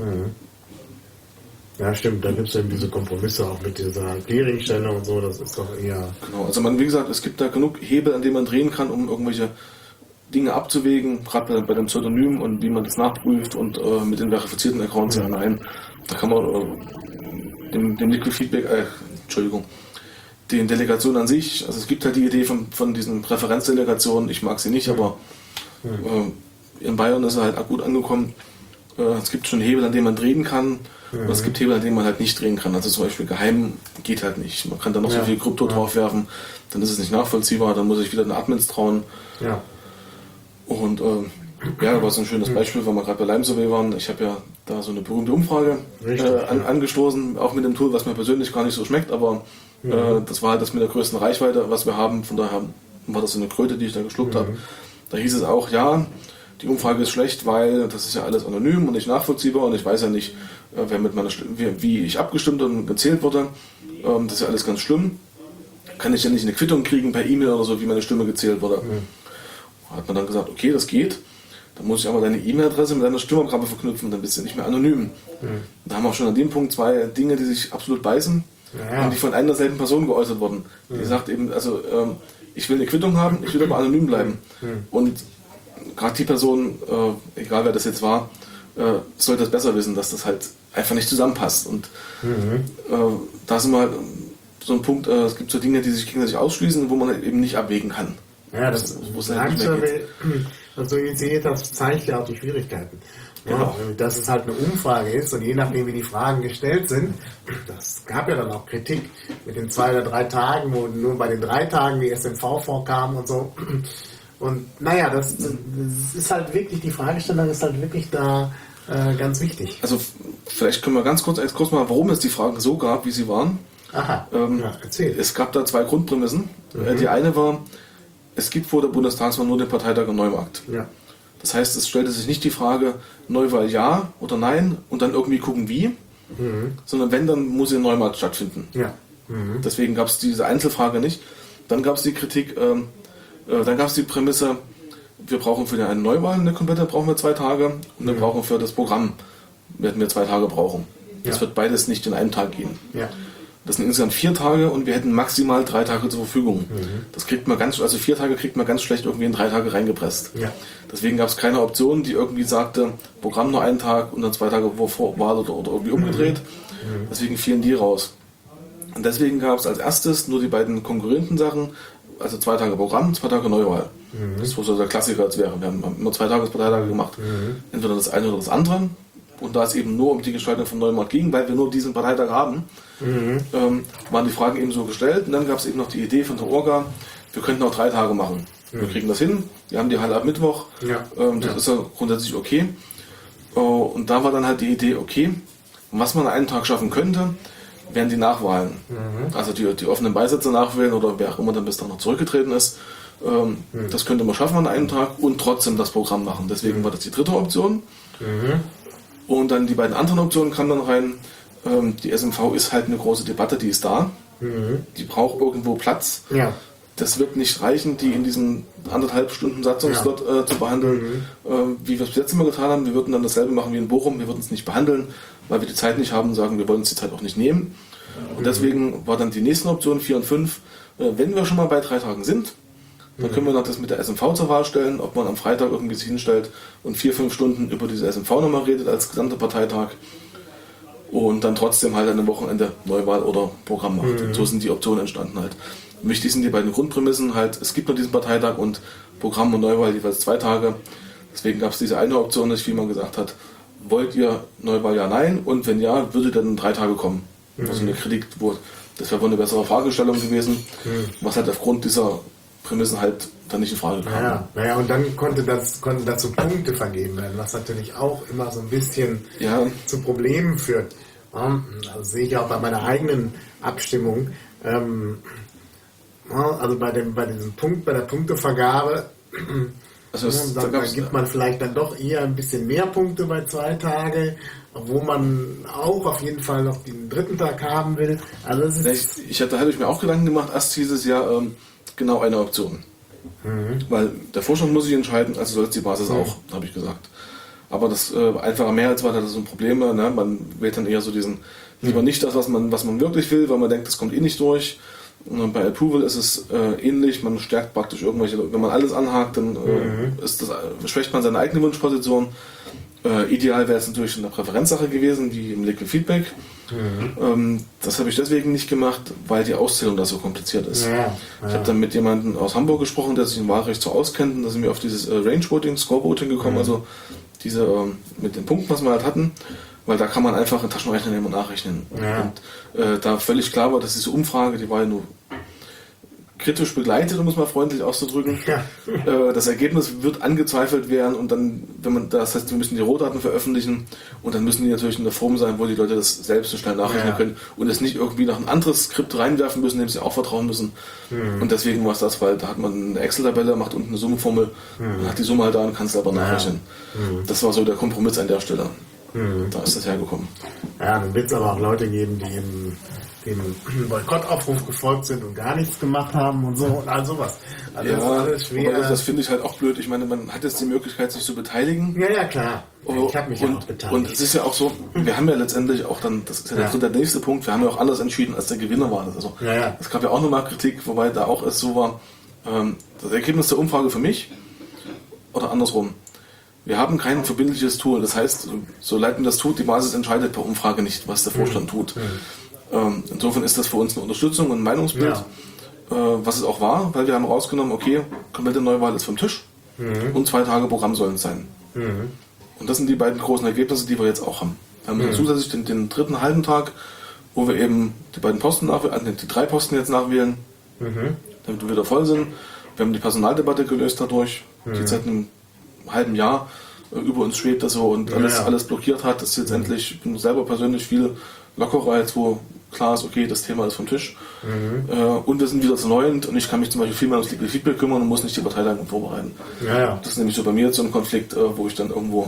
Ja, stimmt. Da gibt es eben diese Kompromisse auch mit dieser Clearingstelle und so. Das ist doch eher... Genau. Also man, wie gesagt, es gibt da genug Hebel, an denen man drehen kann, um irgendwelche Dinge abzuwägen, gerade bei, bei dem Pseudonym und wie man das nachprüft und äh, mit den verifizierten Accounts ja rein. Da kann man äh, dem, dem Liquid Feedback, äh, Entschuldigung, den Delegationen an sich, also es gibt halt die Idee von, von diesen Präferenzdelegationen, ich mag sie nicht, aber äh, in Bayern ist er halt gut angekommen. Es gibt schon Hebel, an denen man drehen kann. Mhm. Und es gibt Hebel, an denen man halt nicht drehen kann. Also zum Beispiel geheim geht halt nicht. Man kann da noch ja. so viel Krypto ja. draufwerfen, dann ist es nicht nachvollziehbar, dann muss ich wieder den Admins trauen. Ja. Und äh, ja, das war so ein schönes Beispiel, weil wir gerade bei Lime Survey waren. Ich habe ja da so eine berühmte Umfrage Richtig, äh, an, ja. angestoßen, auch mit dem Tool, was mir persönlich gar nicht so schmeckt, aber Mhm. äh, das war halt das mit der größten Reichweite, was wir haben, von daher war das so eine Kröte, die ich da geschluckt Mhm. habe. Da hieß es auch, ja, die Umfrage ist schlecht, weil das ist ja alles anonym und nicht nachvollziehbar und ich weiß ja nicht, äh, wer mit meiner Stimme, wie, wie ich abgestimmt und gezählt wurde. Ähm, das ist ja alles ganz schlimm. Kann ich ja nicht eine Quittung kriegen per E-Mail oder so, wie meine Stimme gezählt wurde. Mhm. Hat man dann gesagt, okay, das geht. Dann muss ich aber deine E-Mail-Adresse mit deiner Stimmabgabe verknüpfen, dann bist du nicht mehr anonym. Mhm. Da haben wir auch schon an dem Punkt zwei Dinge, die sich absolut beißen, Ja. und die von einer derselben Person geäußert wurden. Die Mhm. sagt eben, also ähm, ich will eine Quittung haben, ich will aber anonym bleiben. Mhm. Und gerade die Person, äh, egal wer das jetzt war, äh, sollte das besser wissen, dass das halt einfach nicht zusammenpasst. Und Mhm. äh, da sind wir halt so ein Punkt, äh, es gibt so Dinge, die sich gegenseitig ausschließen, wo man halt eben nicht abwägen kann. Ja, das, wo es halt nicht langsam, mehr geht. was du initiiert hast, zeigt ja auch die Schwierigkeiten. Genau. Ja, dass es halt eine Umfrage ist und je nachdem, wie die Fragen gestellt sind, das gab ja dann auch Kritik mit den zwei oder drei Tagen, wo nur bei den drei Tagen die S M V vorkam und so. Und naja, das, das ist halt wirklich, die Fragestellung ist halt wirklich da äh, ganz wichtig. Also vielleicht können wir ganz kurz, kurz mal, warum es die Fragen so gab, wie sie waren. Aha, Ähm, ja, erzähl. Es gab da zwei Grundprämissen. Mhm. Äh, Die eine war, es gibt vor der Bundestagswahl nur den Parteitag am Neumarkt. Ja. Das heißt, es stellte sich nicht die Frage, Neuwahl ja oder nein und dann irgendwie gucken wie, Mhm. sondern wenn, dann muss sie in Neumarkt stattfinden. Ja. Mhm. Deswegen gab es diese Einzelfrage nicht. Dann gab es die Kritik, ähm, äh, dann gab es die Prämisse, wir brauchen für eine Neuwahl eine komplette, brauchen wir zwei Tage und wir Mhm. brauchen für das Programm, werden wir zwei Tage brauchen. Das Ja. wird beides nicht in einem Tag gehen. Ja. Das sind insgesamt vier Tage und wir hätten maximal drei Tage zur Verfügung. Mhm. Das kriegt man ganz, also vier Tage kriegt man ganz schlecht irgendwie in drei Tage reingepresst. Ja. Deswegen gab es keine Option, die irgendwie sagte, Programm nur einen Tag und dann zwei Tage vor war oder, oder irgendwie umgedreht. Mhm. Deswegen fielen die raus. Und deswegen gab es als erstes nur die beiden konkurrenten Sachen, also zwei Tage Programm, zwei Tage Neuwahl. Mhm. Das war so der Klassiker als wäre. Wir haben immer zwei Tagesparteitage gemacht. Mhm. Entweder das eine oder das andere. Und da es eben nur um die Gestaltung von Neumarkt ging, weil wir nur diesen Parteitag haben, Mhm. ähm, waren die Fragen eben so gestellt. Und dann gab es eben noch die Idee von der Orga, wir könnten auch drei Tage machen. Wir kriegen das hin, wir haben die Halle ab Mittwoch, Ja. ähm, das Ja. ist ja grundsätzlich okay. Äh, und da war dann halt die Idee, okay, was man an einem Tag schaffen könnte, wären die Nachwahlen. Mhm. Also die, die offenen Beisitzer nachwählen oder wer auch immer dann bis dann noch zurückgetreten ist. Ähm, Mhm. Das könnte man schaffen an einem Tag und trotzdem das Programm machen. Deswegen war das die dritte Option. Mhm. Und dann die beiden anderen Optionen kamen dann rein. Ähm, die S M V ist halt eine große Debatte, die ist da. Mhm. Die braucht irgendwo Platz. Ja. Das wird nicht reichen, die in diesem anderthalb Stunden Satzungsslot äh, zu behandeln, Mhm. äh, wie wir es bis jetzt immer getan haben. Wir würden dann dasselbe machen wie in Bochum. Wir würden es nicht behandeln, weil wir die Zeit nicht haben und sagen, wir wollen uns die Zeit auch nicht nehmen. Und deswegen war dann die nächsten Optionen vier und fünf. Äh, wenn wir schon mal bei drei Tagen sind, dann können wir noch das mit der S M V zur Wahl stellen, ob man am Freitag irgendwie sich hinstellt und vier, fünf Stunden über diese S M V nochmal redet als gesamter Parteitag und dann trotzdem halt an einem Wochenende Neuwahl oder Programm macht. Mhm. Und so sind die Optionen entstanden halt. Wichtig sind die beiden Grundprämissen halt, es gibt nur diesen Parteitag und Programm und Neuwahl jeweils zwei Tage. Deswegen gab es diese eine Option nicht, wie man gesagt hat, wollt ihr Neuwahl ja, nein und wenn ja, würde dann drei Tage kommen. Mhm. Also eine Kritik, wo, das wäre wohl eine bessere Fragestellung gewesen, Mhm. was halt aufgrund dieser Prämissen halt dann nicht in Frage kam. Naja, naja, und dann konnte das, konnten dazu Punkte vergeben werden, was natürlich auch immer so ein bisschen Ja. zu Problemen führt. Ja, das sehe ich auch bei meiner eigenen Abstimmung. Ähm, ja, also bei dem, bei diesem Punkt, bei der Punktevergabe, Also es, ja, da dann, gab's, dann gibt man vielleicht dann doch eher ein bisschen mehr Punkte bei zwei Tage, obwohl man auch auf jeden Fall noch den dritten Tag haben will. Also das ist, ich, ich hatte, hatte ich mir auch Gedanken gemacht, erst hieß es ja ähm, genau eine Option. Mhm. Weil der Vorstand muss sich entscheiden, also soll es die Basis Mhm. auch, habe ich gesagt. Aber das äh, einfache Mehrheitswahl hat so ein Problem, ne? Man wählt dann eher so diesen, lieber nicht das, was man, was man wirklich will, weil man denkt, das kommt eh nicht durch. Und bei Approval ist es äh, ähnlich, man stärkt praktisch irgendwelche, wenn man alles anhakt, dann äh, Mhm. ist das, äh, schwächt man seine eigene Wunschposition. Äh, ideal wäre es natürlich eine Präferenzsache gewesen, wie im Liquid Feedback. Mhm. Ähm, das habe ich deswegen nicht gemacht, weil die Auszählung da so kompliziert ist. Ja, ja. Ich habe dann mit jemandem aus Hamburg gesprochen, der sich im Wahlrecht so auskennt, und da sind wir auf dieses äh, Range Voting, Score Voting gekommen, Mhm. also diese ähm, mit den Punkten, was wir halt hatten, weil da kann man einfach einen Taschenrechner nehmen und nachrechnen. Ja. Und äh, da völlig klar war, dass diese Umfrage, die war ja nur kritisch begleitet, um es mal freundlich auszudrücken. Ja. Äh, das Ergebnis wird angezweifelt werden und dann, wenn man das heißt, wir müssen die Rohdaten veröffentlichen und dann müssen die natürlich in der Form sein, wo die Leute das selbst so schnell nachrechnen ja. können und es nicht irgendwie noch ein anderes Skript reinwerfen müssen, dem sie auch vertrauen müssen. Mhm. Und deswegen war es das, weil da hat man eine Excel-Tabelle, macht unten eine Summenformel, mhm. hat die Summe halt da und kann es selber nachrechnen. Ja. Mhm. Das war so der Kompromiss an der Stelle. Mhm. Da ist das hergekommen. Ja, dann wird es aber auch Leute geben, die im dem Boykottaufruf gefolgt sind und gar nichts gemacht haben und so und all sowas. Also ja, das, ist alles schwer. Das, das finde ich halt auch blöd. Ich meine, man hat jetzt die Möglichkeit, sich zu beteiligen. Ja, ja, klar. Oh, ich habe mich und, ja auch beteiligt. Und es ist ja auch so, wir haben ja letztendlich auch dann, das ist ja, ja. der nächste Punkt, wir haben ja auch anders entschieden, als der Gewinner war. Also, ja, ja. Es gab ja auch nochmal Kritik, wobei da auch es so war, ähm, das Ergebnis der Umfrage für mich, oder andersrum, wir haben kein verbindliches Tool. Das heißt, so leid man das tut, die Basis entscheidet per Umfrage nicht, was der Vorstand mhm. tut. Mhm. Insofern ist das für uns eine Unterstützung und ein Meinungsbild, ja. was es auch war, weil wir haben rausgenommen, okay, komplette Neuwahl ist vom Tisch mhm. und zwei Tage Programm sollen es sein. Mhm. Und das sind die beiden großen Ergebnisse, die wir jetzt auch haben. Wir haben mhm. zusätzlich den, den dritten halben Tag, wo wir eben die beiden Posten nachwählen, die drei Posten jetzt nachwählen, mhm. damit wir wieder voll sind. Wir haben die Personaldebatte gelöst dadurch, mhm. die seit einem halben Jahr über uns schwebt so und alles, ja. alles blockiert hat. Das ist jetzt mhm. endlich, ich bin selber persönlich viel lockerer, jetzt wo klar ist, okay, das Thema ist vom Tisch. Mhm. Äh, und wir sind wieder zu neunt und ich kann mich zum Beispiel viel mehr ums Liquid Feedback kümmern und muss nicht die Parteileitung vorbereiten. Ja, ja. Das ist nämlich so bei mir jetzt so ein Konflikt, äh, wo ich dann irgendwo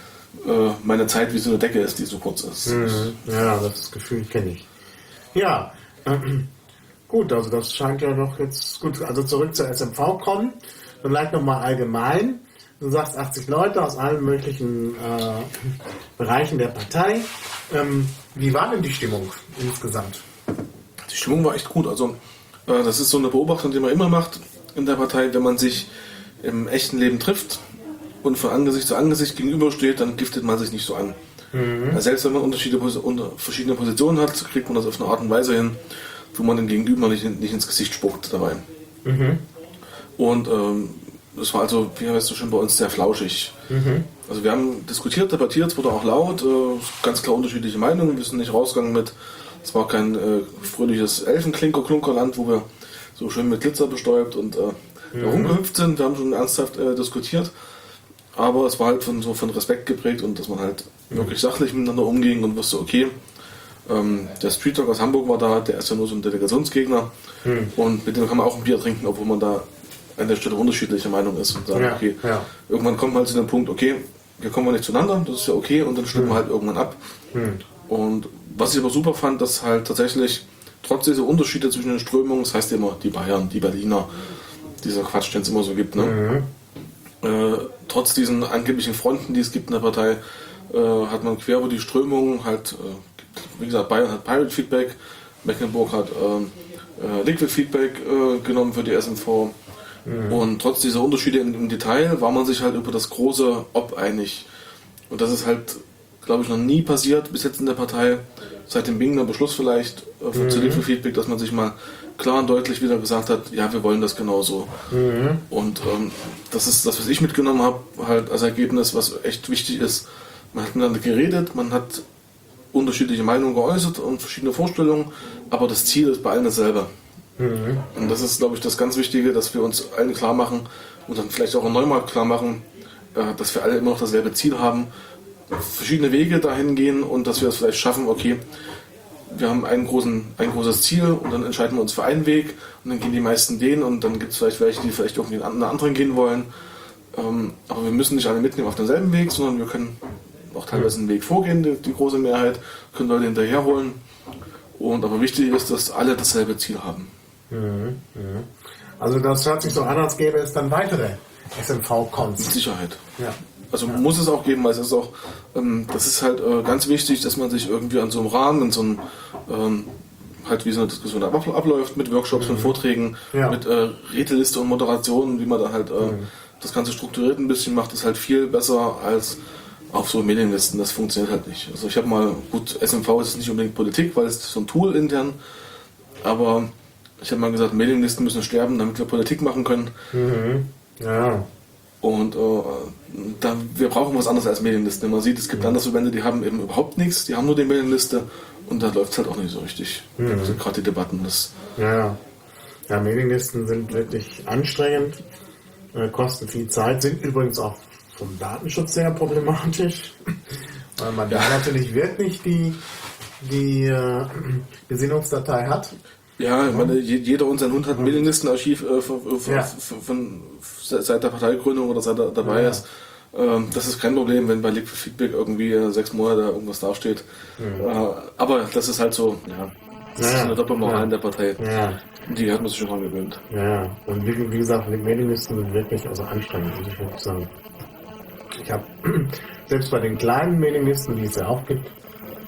äh, meine Zeit wie so eine Decke ist, die so kurz ist. Mhm. Ja, das Gefühl kenne ich. Ja, äh, gut, also das scheint ja doch jetzt gut. Also zurück zur S M V kommen. Vielleicht nochmal allgemein. Du sagst achtzig Leute aus allen möglichen äh, Bereichen der Partei. Ähm, wie war denn die Stimmung insgesamt? Die Stimmung war echt gut. Also äh, das ist so eine Beobachtung, die man immer macht in der Partei. Wenn man sich im echten Leben trifft und von Angesicht zu Angesicht gegenübersteht, dann giftet man sich nicht so an. Mhm. Also selbst wenn man unterschiedliche, unter verschiedene Positionen hat, kriegt man das auf eine Art und Weise hin, wo man dem Gegenüber nicht, nicht ins Gesicht spuckt dabei. Mhm. Und ähm, das war also, wie heißt es schon bei uns, sehr flauschig. Mhm. Also wir haben diskutiert, debattiert, es wurde auch laut, äh, ganz klar unterschiedliche Meinungen. Wir sind nicht rausgegangen mit, es war kein äh, fröhliches Elfenklinker-Klunkerland, wo wir so schön mit Glitzer bestäubt und äh, mhm. rumgehüpft sind. Wir haben schon ernsthaft äh, diskutiert, aber es war halt von, so von Respekt geprägt und dass man halt mhm. wirklich sachlich miteinander umging und wusste, okay, ähm, der Street Talk aus Hamburg war da, der ist ja nur so ein Delegationsgegner mhm. und mit dem kann man auch ein Bier trinken, obwohl man da an der Stelle unterschiedlicher Meinung ist und sagen, ja, okay, ja. irgendwann kommt man halt zu dem Punkt, okay, hier kommen wir nicht zueinander, das ist ja okay und dann stimmen mhm. wir halt irgendwann ab. Mhm. Und was ich aber super fand, dass halt tatsächlich trotz dieser Unterschiede zwischen den Strömungen, das heißt immer die Bayern, die Berliner, dieser Quatsch, den es immer so gibt, ne? Mhm. Äh, trotz diesen angeblichen Fronten, die es gibt in der Partei, äh, hat man quer über die Strömungen halt, äh, wie gesagt, Bayern hat Pirate Feedback, Mecklenburg hat äh, äh, Liquid Feedback äh, genommen für die S M V. Mhm. Und trotz dieser Unterschiede im, im Detail war man sich halt über das große Ob einig. Und das ist halt, glaube ich, noch nie passiert bis jetzt in der Partei, seit dem Bingner Beschluss vielleicht äh, für mhm. Liquid Feedback, dass man sich mal klar und deutlich wieder gesagt hat, ja, wir wollen das genauso. Mhm. Und ähm, das ist das, was ich mitgenommen habe, halt als Ergebnis, was echt wichtig ist. Man hat miteinander geredet, man hat unterschiedliche Meinungen geäußert und verschiedene Vorstellungen, aber das Ziel ist bei allen dasselbe. Mhm. Und das ist, glaube ich, das ganz Wichtige, dass wir uns allen klar machen und dann vielleicht auch neu mal klar machen, äh, dass wir alle immer noch dasselbe Ziel haben, verschiedene Wege dahin gehen und dass wir es vielleicht schaffen, okay, wir haben einen großen, ein großes Ziel und dann entscheiden wir uns für einen Weg und dann gehen die meisten den und dann gibt es vielleicht welche, die vielleicht irgendwie einen anderen gehen wollen. Ähm, aber wir müssen nicht alle mitnehmen auf denselben Weg, sondern wir können auch teilweise einen Weg vorgehen, die, die große Mehrheit, können Leute hinterherholen. Und aber wichtig ist, dass alle dasselbe Ziel haben. Mhm, mh. Also das hört sich so an, als gäbe es dann weitere S M V-Cons. Mit Sicherheit. Ja. Also ja. muss es auch geben, weil es ist auch, ähm, das ist halt äh, ganz wichtig, dass man sich irgendwie an so einem Rahmen, in so einem, ähm, halt wie so eine Diskussion abläuft, mit Workshops, mhm. mit Vorträgen, ja. mit äh, Redeliste und Moderationen, wie man da halt äh, mhm. das Ganze strukturiert ein bisschen macht, ist halt viel besser als auf so Mailinglisten. Das funktioniert halt nicht. Also ich habe mal, gut, S M V ist nicht unbedingt Politik, weil es ist so ein Tool intern, aber ich habe mal gesagt, Mailinglisten müssen sterben, damit wir Politik machen können. Mhm. Ja. Und äh, da, wir brauchen was anderes als Mailinglisten. Man sieht, es gibt mhm. andere Verbände, die haben eben überhaupt nichts, die haben nur die Mailingliste und da läuft es halt auch nicht so richtig. Mhm. Also gerade die Debatten. Das ja. Ja, Mailinglisten sind wirklich anstrengend, äh, kosten viel Zeit, sind übrigens auch vom Datenschutz sehr problematisch, weil man ja. da natürlich wirklich die, die äh, Gesinnungsdatei hat. Ja, ich meine, jeder und sein Hund hat ein Mailinglistenarchiv äh, von, von, ja. von, von, seit der Parteigründung oder seit er dabei ja. ist. Ähm, das ist kein Problem, wenn bei Liquid Feedback irgendwie äh, sechs Monate irgendwas dasteht. Ja. Äh, aber das ist halt so, ja, das ja. ist eine Doppelmoral ja. in der Partei. Ja. Die hat man sich schon dran gewöhnt. Ja, und wie, wie gesagt, die Mailinglisten sind wirklich also anstrengend, muss ich wirklich sagen. Ich habe selbst bei den kleinen Mailinglisten, die es ja auch gibt,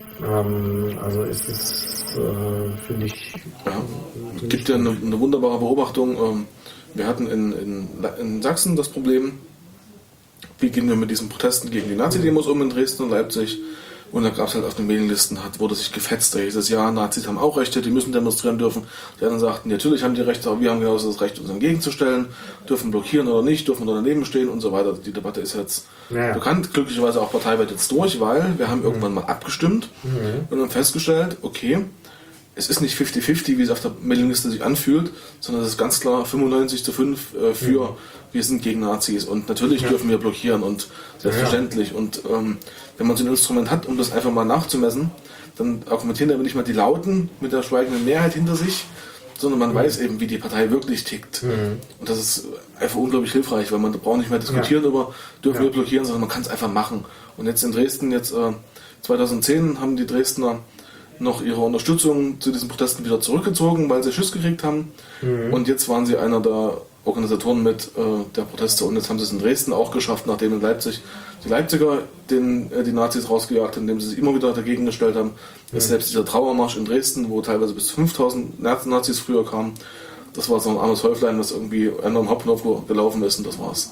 ähm, also ist es Äh, finde ich. Ja, es gibt ja eine, eine wunderbare Beobachtung. Ähm, wir hatten in, in, in Sachsen das Problem, wie gehen wir mit diesen Protesten gegen die Nazi-Demos um in Dresden und Leipzig. Und da gab es halt auf den Mailinglisten, hat, wurde sich gefetzt. Da hieß es, ja, Nazis haben auch Rechte, die müssen demonstrieren dürfen. Die anderen sagten, natürlich haben die Rechte, aber wir haben genauso das Recht, uns entgegenzustellen, dürfen blockieren oder nicht, dürfen oder daneben stehen und so weiter. Die Debatte ist jetzt ja. bekannt, glücklicherweise auch parteiweit jetzt durch, weil wir haben mhm. irgendwann mal abgestimmt mhm. und dann festgestellt, okay, es ist nicht fünfzig fünfzig, wie es auf der Mailingliste sich anfühlt, sondern es ist ganz klar fünfundneunzig zu fünf äh, für, mhm. wir sind gegen Nazis und natürlich ja. dürfen wir blockieren und selbstverständlich. Ja. Und ähm, wenn man so ein Instrument hat, um das einfach mal nachzumessen, dann argumentieren aber nicht mal die Lauten mit der schweigenden Mehrheit hinter sich, sondern man mhm. weiß eben, wie die Partei wirklich tickt. Mhm. Und das ist einfach unglaublich hilfreich, weil man braucht nicht mehr diskutieren ja. über, dürfen ja. wir blockieren, sondern man kann es einfach machen. Und jetzt in Dresden, jetzt äh, zweitausendzehn haben die Dresdner noch ihre Unterstützung zu diesen Protesten wieder zurückgezogen, weil sie Schiss gekriegt haben. Mhm. Und jetzt waren sie einer der Organisatoren mit äh, der Proteste und jetzt haben sie es in Dresden auch geschafft, nachdem in Leipzig die Leipziger den, äh, die Nazis rausgejagt haben, indem sie sich immer wieder dagegen gestellt haben. Mhm. Ist selbst dieser Trauermarsch in Dresden, wo teilweise bis fünftausend Nazis früher kamen, das war so ein armes Häuflein, das irgendwie einer am Hauptbahnhof gelaufen ist und das war's.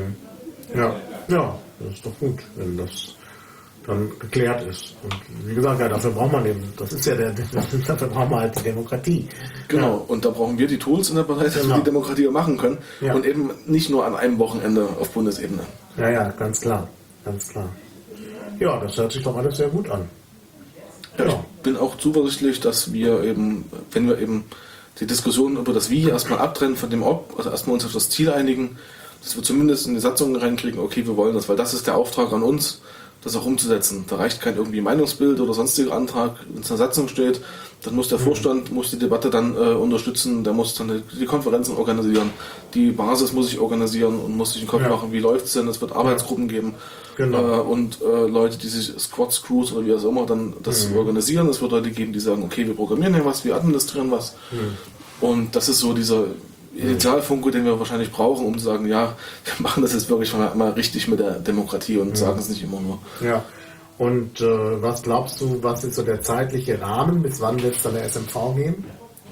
Mhm. Ja, ja, das ist doch gut, wenn das dann geklärt ist. Und wie gesagt, ja, dafür braucht man eben, das ist ja der, dafür brauchen wir halt die Demokratie. Genau, ja. und da brauchen wir die Tools in der Partei, dass genau. wir die Demokratie machen können ja. und eben nicht nur an einem Wochenende auf Bundesebene. Ja, ja, ganz klar, ganz klar. Ja, das hört sich doch alles sehr gut an. Ja, ja. Ich bin auch zuversichtlich, dass wir eben, wenn wir eben die Diskussion über das Wie erstmal abtrennen von dem Ob, also erstmal uns auf das Ziel einigen, dass wir zumindest in die Satzung reinkriegen, okay, wir wollen das, weil das ist der Auftrag an uns, das auch umzusetzen. Da reicht kein irgendwie Meinungsbild oder sonstiger Antrag, wenn es in der Satzung steht, dann muss der Vorstand muss die Debatte dann äh, unterstützen, der muss dann die Konferenzen organisieren, die Basis muss sich organisieren und muss sich den Kopf ja. machen, wie läuft es denn, es wird Arbeitsgruppen geben genau. äh, und äh, Leute, die sich Squads, Crews oder wie auch immer dann das mhm. organisieren, es wird Leute geben, die sagen, okay, wir programmieren hier was, wir administrieren was mhm. und das ist so dieser Initialfunke, den wir wahrscheinlich brauchen, um zu sagen, ja, wir machen das jetzt wirklich mal richtig mit der Demokratie und ja. sagen es nicht immer nur. Ja. Und äh, was glaubst du, was ist so der zeitliche Rahmen? Bis wann wird es dann der S M V geben?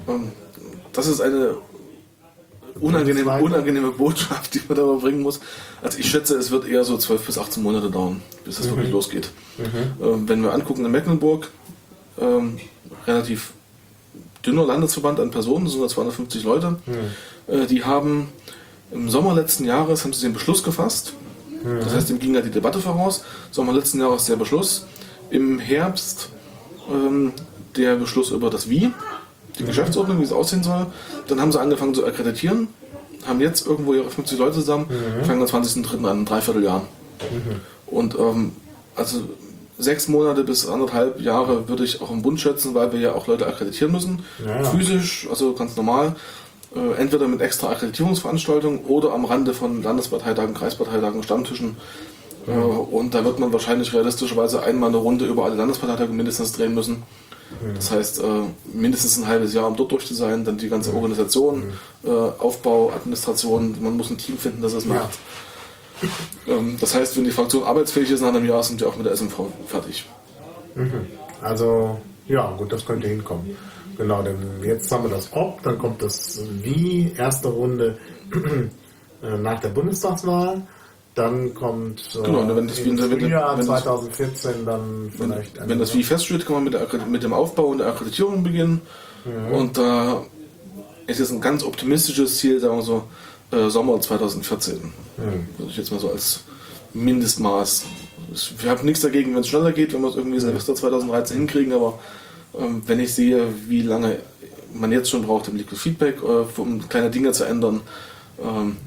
Das ist eine unangenehme, unangenehme Botschaft, die man da bringen muss. Also ich schätze, es wird eher so zwölf bis achtzehn Monate dauern, bis es mhm. wirklich losgeht. Mhm. Ähm, wenn wir angucken in Mecklenburg, ähm, relativ dünner Landesverband an Personen, das sind ja zweihundertfünfzig Leute, mhm. äh, die haben im Sommer letzten Jahres haben sie den Beschluss gefasst. Mhm. Das heißt, dem ging ja die Debatte voraus. Sommer letzten Jahres der Beschluss. Im Herbst ähm, der Beschluss über das Wie, die mhm. Geschäftsordnung, wie es aussehen soll. Dann haben sie angefangen zu akkreditieren, haben jetzt irgendwo ihre fünfzig Leute zusammen, mhm. fangen am zwanzigsten dritten an, ein Dreivierteljahr. Mhm. Und ähm, also sechs Monate bis anderthalb Jahre würde ich auch im Bund schätzen, weil wir ja auch Leute akkreditieren müssen. Ja. Physisch, also ganz normal. Äh, entweder mit extra Akkreditierungsveranstaltungen oder am Rande von Landesparteitagen, Kreisparteitagen, Stammtischen. Mhm. Äh, und da wird man wahrscheinlich realistischerweise einmal eine Runde über alle Landesparteitage mindestens drehen müssen. Mhm. Das heißt, äh, mindestens ein halbes Jahr, um dort durch zu sein. Dann die ganze Organisation, mhm. äh, Aufbau, Administration. Man muss ein Team finden, das es macht. Ja. Das heißt, wenn die Fraktion arbeitsfähig ist nach einem Jahr, sind wir auch mit der S M V fertig. Also, ja, gut, das könnte hinkommen. Genau, denn jetzt haben wir das Ob, dann kommt das Wie, erste Runde nach der Bundestagswahl, dann kommt äh, genau, wenn das, im wenn, Frühjahr wenn zwanzig vierzehn dann vielleicht... Wenn, wenn das Wie feststeht, kann man mit, der, mit dem Aufbau und der Akkreditierung beginnen. Mhm. Und da äh, ist jetzt ein ganz optimistisches Ziel, sagen wir so, Äh, Sommer zwanzig vierzehn. Hm. Würde ich jetzt mal so als Mindestmaß. Ich habe nichts dagegen, wenn es schneller geht, wenn wir es irgendwie Silvester zwanzig dreizehn hinkriegen, aber ähm, wenn ich sehe, wie lange man jetzt schon braucht im Liquid Feedback, äh, um kleine Dinge zu ändern. Ähm,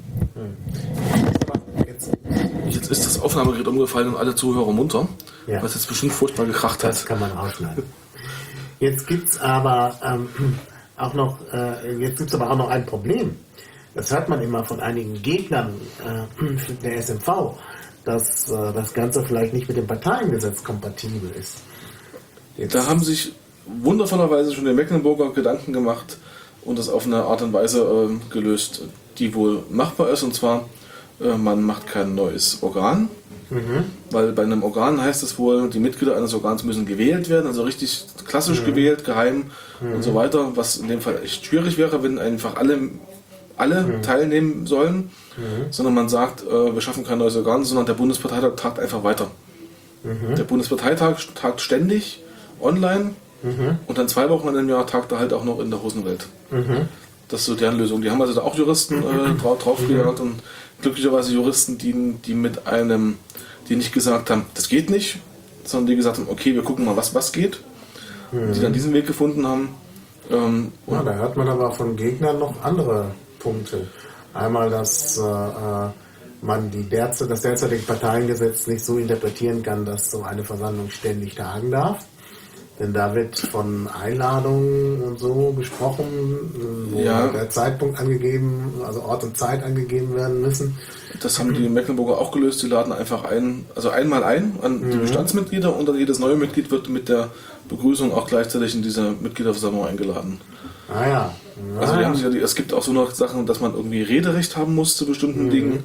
jetzt, jetzt ist das Aufnahmegerät umgefallen und alle Zuhörer munter, ja. was jetzt bestimmt furchtbar gekracht hat. Das kann man rausschneiden. Jetzt gibt es aber ähm, auch noch, äh, jetzt gibt's aber auch noch ein Problem. Das hört man immer von einigen Gegnern äh, der S M V, dass äh, das Ganze vielleicht nicht mit dem Parteiengesetz kompatibel ist. Jetzt da haben sich wundervollerweise schon die Mecklenburger Gedanken gemacht und das auf eine Art und Weise äh, gelöst, die wohl machbar ist. Und zwar, äh, man macht kein neues Organ, mhm. weil bei einem Organ heißt es wohl, die Mitglieder eines Organs müssen gewählt werden, also richtig klassisch mhm. gewählt, geheim mhm. und so weiter, was in dem Fall echt schwierig wäre, wenn einfach alle, alle mhm. teilnehmen sollen, mhm. sondern man sagt, äh, wir schaffen kein neues Organ, sondern der Bundesparteitag tagt einfach weiter. Mhm. Der Bundesparteitag tagt ständig online. Mhm. Und dann zwei Wochen in einem Jahr tagt er halt auch noch in der Hosenwelt. Mhm. Das ist so deren Lösung. Die haben also da auch Juristen äh, drauf, draufgejagt mhm. und glücklicherweise Juristen, die, die mit einem, die nicht gesagt haben, das geht nicht, sondern die gesagt haben, okay, wir gucken mal, was was geht. Mhm. Die dann diesen Weg gefunden haben. Ähm, ja, da hört man aber von Gegnern noch andere Punkte. Einmal, dass äh, man die derze, das derzeitige Parteiengesetz nicht so interpretieren kann, dass so eine Versammlung ständig tagen darf. Denn da wird von Einladungen und so gesprochen, wo ja. der Zeitpunkt angegeben, also Ort und Zeit angegeben werden müssen. Das haben die Mecklenburger auch gelöst. Die laden einfach ein, also einmal ein an die mhm. Bestandsmitglieder und dann jedes neue Mitglied wird mit der Begrüßung auch gleichzeitig in diese Mitgliederversammlung eingeladen. Ah ja. Ah, also die ja. haben sich, es gibt auch so noch Sachen, dass man irgendwie Rederecht haben muss zu bestimmten mhm. Dingen.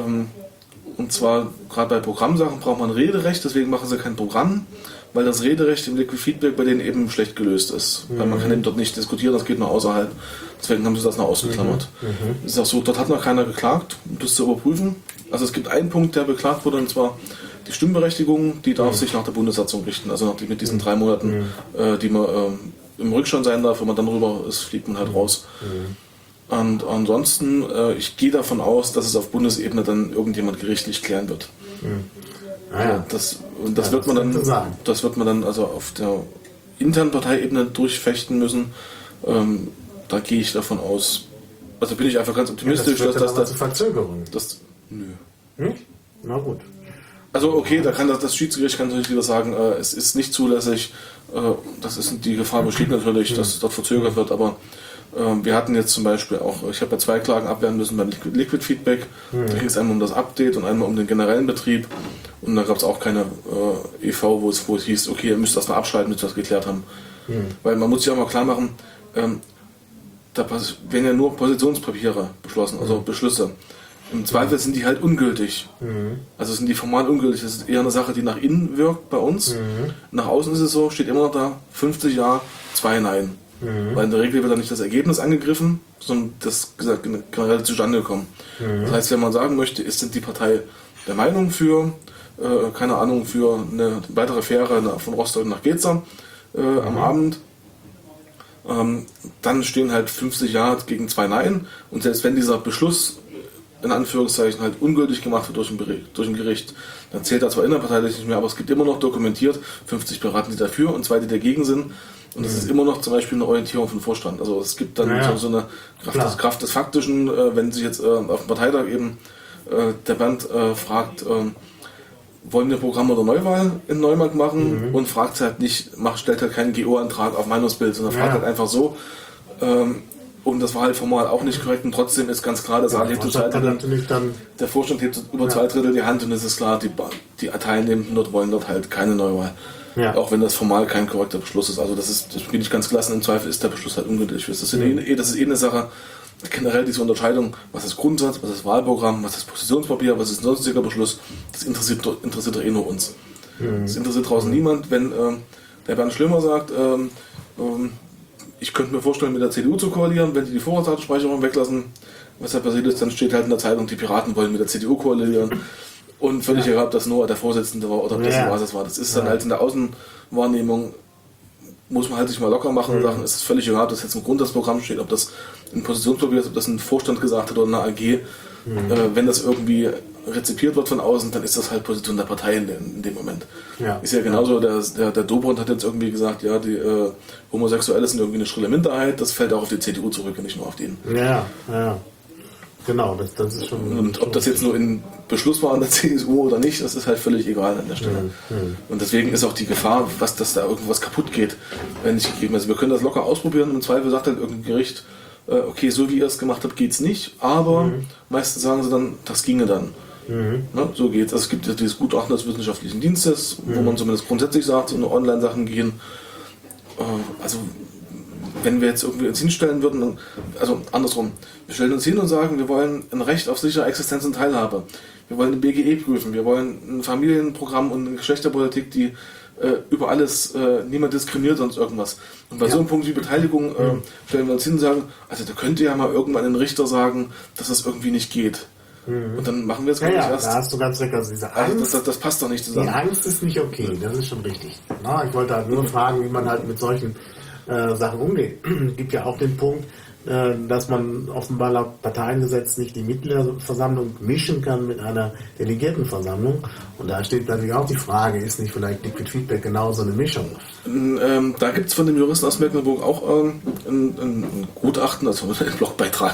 Und zwar gerade bei Programmsachen braucht man Rederecht, deswegen machen sie kein Programm. Weil das Rederecht im Liquid Feedback bei denen eben schlecht gelöst ist. Mhm. Weil man kann eben dort nicht diskutieren, das geht nur außerhalb. Deswegen haben sie das noch ausgeklammert. Mhm. Ist auch so, dort hat noch keiner geklagt, um das zu überprüfen. Also es gibt einen Punkt, der beklagt wurde, und zwar die Stimmberechtigung, die darf mhm. sich nach der Bundessatzung richten. Also nach die, mit diesen drei Monaten, mhm. äh, die man äh, im Rückstand sein darf, wenn man dann rüber ist, fliegt man halt raus. Mhm. Und ansonsten, äh, ich gehe davon aus, dass es auf Bundesebene dann irgendjemand gerichtlich klären wird. Mhm. Ah ja. Das, und das, ja, wird man dann, das wird man dann also auf der internen Parteiebene durchfechten müssen. Ähm, da gehe ich davon aus. Also bin ich einfach ganz optimistisch, ja, das dass das. Zu Verzögerung. Das, nö. Hm? Na gut. Also okay, da kann das, das Schiedsgericht kann natürlich wieder sagen, äh, es ist nicht zulässig. Äh, das ist die Gefahr besteht natürlich, hm. dass es dort verzögert wird, aber wir hatten jetzt zum Beispiel auch, ich habe ja zwei Klagen abwehren müssen beim Liquid Feedback. Mhm. Da ging es einmal um das Update und einmal um den generellen Betrieb. Und da gab es auch keine äh, E V, wo es, wo es hieß, okay, ihr müsst das mal abschalten, bis wir das geklärt haben. Mhm. Weil man muss sich auch mal klar machen, ähm, da werden ja nur Positionspapiere beschlossen, also mhm. Beschlüsse. Im Zweifel sind die halt ungültig. Mhm. Also sind die formal ungültig. Das ist eher eine Sache, die nach innen wirkt bei uns. Mhm. Nach außen ist es so, steht immer noch da, fünfzig Ja, zwei Nein. Mhm. Weil in der Regel wird dann nicht das Ergebnis angegriffen, sondern das generell zustande gekommen. Mhm. Das heißt, wenn man sagen möchte, ist sind die Partei der Meinung für, äh, keine Ahnung, für eine weitere Fähre von Rostock nach Geza äh, mhm. am Abend, ähm, dann stehen halt fünfzig Ja gegen zwei Nein. Und selbst wenn dieser Beschluss in Anführungszeichen halt ungültig gemacht wird durch ein, Bericht, durch ein Gericht, dann zählt er zwar innerparteilich nicht mehr, aber es gibt immer noch dokumentiert fünfzig beraten, die dafür und zwei, die dagegen sind. Und das mhm. ist immer noch zum Beispiel eine Orientierung vom Vorstand. Also es gibt dann naja. so, so eine Kraft des, Kraft des Faktischen, äh, wenn sich jetzt äh, auf dem Parteitag eben äh, der Band äh, fragt, äh, wollen wir Programm oder Neuwahl in Neumarkt machen mhm. und fragt halt nicht, macht, stellt halt keinen G O-Antrag auf Meinungsbild, sondern ja. fragt halt einfach so. Ähm, und das war halt formal auch nicht korrekt und trotzdem ist ganz klar, der, ja, hebt zwei Drittel, dann der Vorstand hebt über ja. zwei Drittel die Hand und es ist klar, die, die Teilnehmenden dort wollen dort halt keine Neuwahl. Ja. Auch wenn das formal kein korrekter Beschluss ist. Also das ist, das bin ich ganz gelassen. Im Zweifel ist der Beschluss halt ungültig. Das ist, mhm. eh, das ist eh eine Sache, generell diese Unterscheidung, was ist Grundsatz, was ist Wahlprogramm, was ist Positionspapier, was ist ein sonstiger Beschluss, das interessiert, interessiert doch eh nur uns. Mhm. Das interessiert draußen mhm. niemand, wenn ähm, der Bernd Schlömer sagt, ähm, ähm, ich könnte mir vorstellen, mit der C D U zu koalieren, wenn die die Vorratsdatenspeicherung weglassen. Was da passiert ist, dann steht halt in der Zeitung, die Piraten wollen mit der C D U koalieren. Und völlig ja. egal, ob das nur der Vorsitzende war oder ob das ja. ein Basis war. Das ist dann ja. halt in der Außenwahrnehmung, muss man halt sich mal locker machen und mhm. sagen, es ist völlig egal, ob das jetzt im Grundsatzprogramm steht, ob das ein Positionspapier ist, ob das ein Vorstand gesagt hat oder eine A G. Mhm. Äh, wenn das irgendwie rezipiert wird von außen, dann ist das halt Position der Partei in, in dem Moment. Ja. Ist ja genauso, der, der, der Dobrindt hat jetzt irgendwie gesagt, ja, die äh, Homosexuelle sind irgendwie eine schrille Minderheit, das fällt auch auf die C D U zurück und nicht nur auf den. Ja, ja. Genau, das, das ist schon... Und ob das jetzt nur in Beschluss war an der C S U oder nicht, das ist halt völlig egal an der Stelle. Mhm. Mhm. Und deswegen ist auch die Gefahr, was, dass da irgendwas kaputt geht, wenn nicht gegeben ist. Wir können das locker ausprobieren und im Zweifel sagt halt irgendein Gericht, äh, okay, so wie ihr es gemacht habt, geht's nicht, aber mhm. meistens sagen sie dann, das ginge dann. Mhm. Ne, so geht's. Also es gibt ja dieses Gutachten des wissenschaftlichen Dienstes, mhm. wo man zumindest grundsätzlich sagt, so eine Online-Sachen gehen. Äh, also wenn wir jetzt irgendwie uns hinstellen würden, also andersrum, wir stellen uns hin und sagen, wir wollen ein Recht auf sichere Existenz und Teilhabe. Wir wollen ein B G E prüfen, wir wollen ein Familienprogramm und eine Geschlechterpolitik, die äh, über alles äh, niemand diskriminiert, sonst irgendwas. Und bei ja. so einem Punkt wie Beteiligung äh, mhm. stellen wir uns hin und sagen, also da könnte ja mal irgendwann ein Richter sagen, dass das irgendwie nicht geht. Mhm. Und dann machen wir es gar ja, nicht ja, erst. Da hast du ganz recht. Also diese Angst, also das, das, das passt doch nicht zusammen. Die Angst ist nicht okay, das ist schon richtig. Na, ich wollte halt nur fragen, wie man halt mit solchen äh, Sachen umgeht. Es gibt ja auch den Punkt, äh, dass man offenbar laut Parteiengesetz nicht die Mitgliederversammlung mischen kann mit einer Delegiertenversammlung. Und da steht natürlich auch die Frage, ist nicht vielleicht Liquid Feedback genauso eine Mischung? Ähm, da gibt es von dem Juristen aus Mecklenburg auch ähm, ein, ein Gutachten, also einen Blogbeitrag.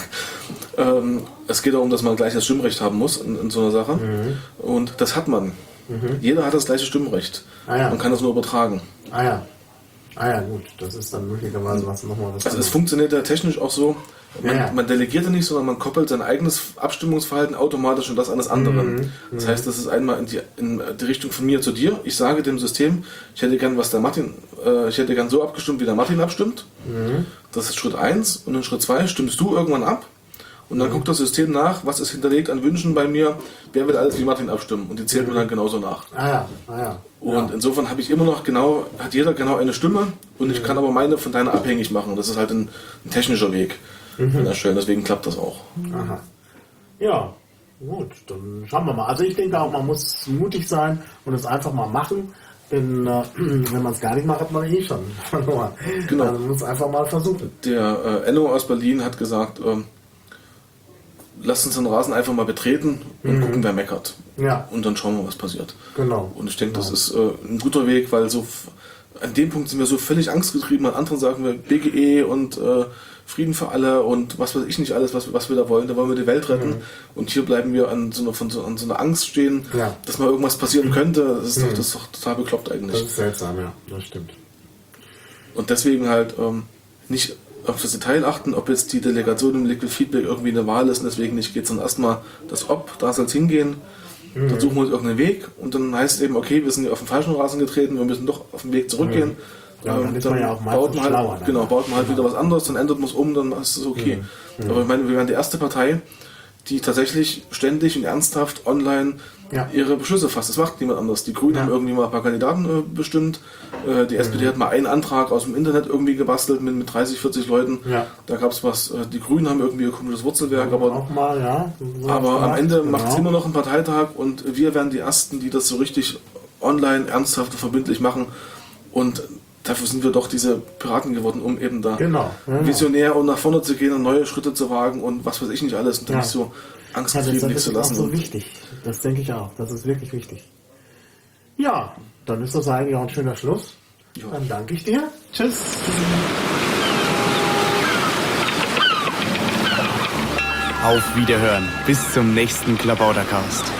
Ähm, es geht darum, dass man gleich das Stimmrecht haben muss in, in so einer Sache. Mhm. Und das hat man. Mhm. Jeder hat das gleiche Stimmrecht. Ah, ja. Man kann das nur übertragen. Ah ja. Ah ja, gut. Das ist dann möglicherweise was nochmal was. Also es funktioniert ja technisch auch so. Man, ja, ja. man delegiert ja nicht, sondern man koppelt sein eigenes Abstimmungsverhalten automatisch an das eines anderen. Mhm. Das heißt, das ist einmal in die, in die Richtung von mir zu dir. Ich sage dem System, ich hätte gern, was der Martin, äh, ich hätte gern so abgestimmt, wie der Martin abstimmt. Mhm. Das ist Schritt eins. Und in Schritt zwei stimmst du irgendwann ab. Und dann mhm. guckt das System nach, was ist hinterlegt an Wünschen bei mir, wer wird alles wie Martin abstimmen. Und die zählt mhm. mir dann genauso nach. Ah ja, ah ja. Und ja. insofern habe ich immer noch genau, hat jeder genau eine Stimme und ich mhm. kann aber meine von deiner abhängig machen. Das ist halt ein, ein technischer Weg mhm. an der Stelle, deswegen klappt das auch. Aha. Ja, gut, dann schauen wir mal. Also ich denke auch, man muss mutig sein und es einfach mal machen. Denn äh, wenn man es gar nicht macht, hat man eh schon verloren. Genau. Also man muss einfach mal versuchen. Der äh, Enno aus Berlin hat gesagt, ähm, lasst uns den Rasen einfach mal betreten und mhm. gucken, wer meckert. Ja. Und dann schauen wir, was passiert. Genau. Und ich denke, genau. das ist äh, ein guter Weg, weil so f- an dem Punkt sind wir so völlig angstgetrieben. An anderen sagen wir B G E und äh, Frieden für alle und was weiß ich nicht alles, was, was wir da wollen. Da wollen wir die Welt retten. Mhm. Und hier bleiben wir an so einer, von so, an so einer Angst stehen, ja. dass mal irgendwas passieren könnte. Das ist, mhm. doch, das ist doch total bekloppt eigentlich. Das ist seltsam, ja. Das stimmt. Und deswegen halt ähm, nicht auf das Detail achten, ob jetzt die Delegation im Liquid Feedback irgendwie eine Wahl ist und deswegen nicht geht, sondern erstmal das Ob, da soll es hingehen. Mhm. Dann suchen wir uns irgendeinen Weg und dann heißt es eben, okay, wir sind hier auf den falschen Rasen getreten, wir müssen doch auf den Weg zurückgehen. Mhm. Ja, dann, ähm, dann ja baut man halt, dann. genau, baut man halt wieder was anderes, dann ändert man es um, dann ist es okay. Mhm. Aber ich meine, wir waren die erste Partei, die tatsächlich ständig und ernsthaft online ja. ihre Beschlüsse fasst. Das macht niemand anders. Die Grünen ja. haben irgendwie mal ein paar Kandidaten äh, bestimmt. Äh, die S P D mhm. hat mal einen Antrag aus dem Internet irgendwie gebastelt mit, mit dreißig, vierzig Leuten. Ja. Da gab es was. Äh, die Grünen haben irgendwie ein komisches Wurzelwerk. Aber, auch mal, ja. So aber am Ende genau. macht es immer noch einen Parteitag und wir werden die Ersten, die das so richtig online, ernsthaft und verbindlich machen. Und dafür sind wir doch diese Piraten geworden, um eben da genau, genau. visionär und nach vorne zu gehen und neue Schritte zu wagen und was weiß ich nicht alles und ja. nicht so angstgetrieben ja, zu lassen. Das ist auch so wichtig. Das denke ich auch. Das ist wirklich wichtig. Ja, dann ist das eigentlich auch ein schöner Schluss. Jo. Dann danke ich dir. Tschüss. Auf Wiederhören. Bis zum nächsten Klabautercast.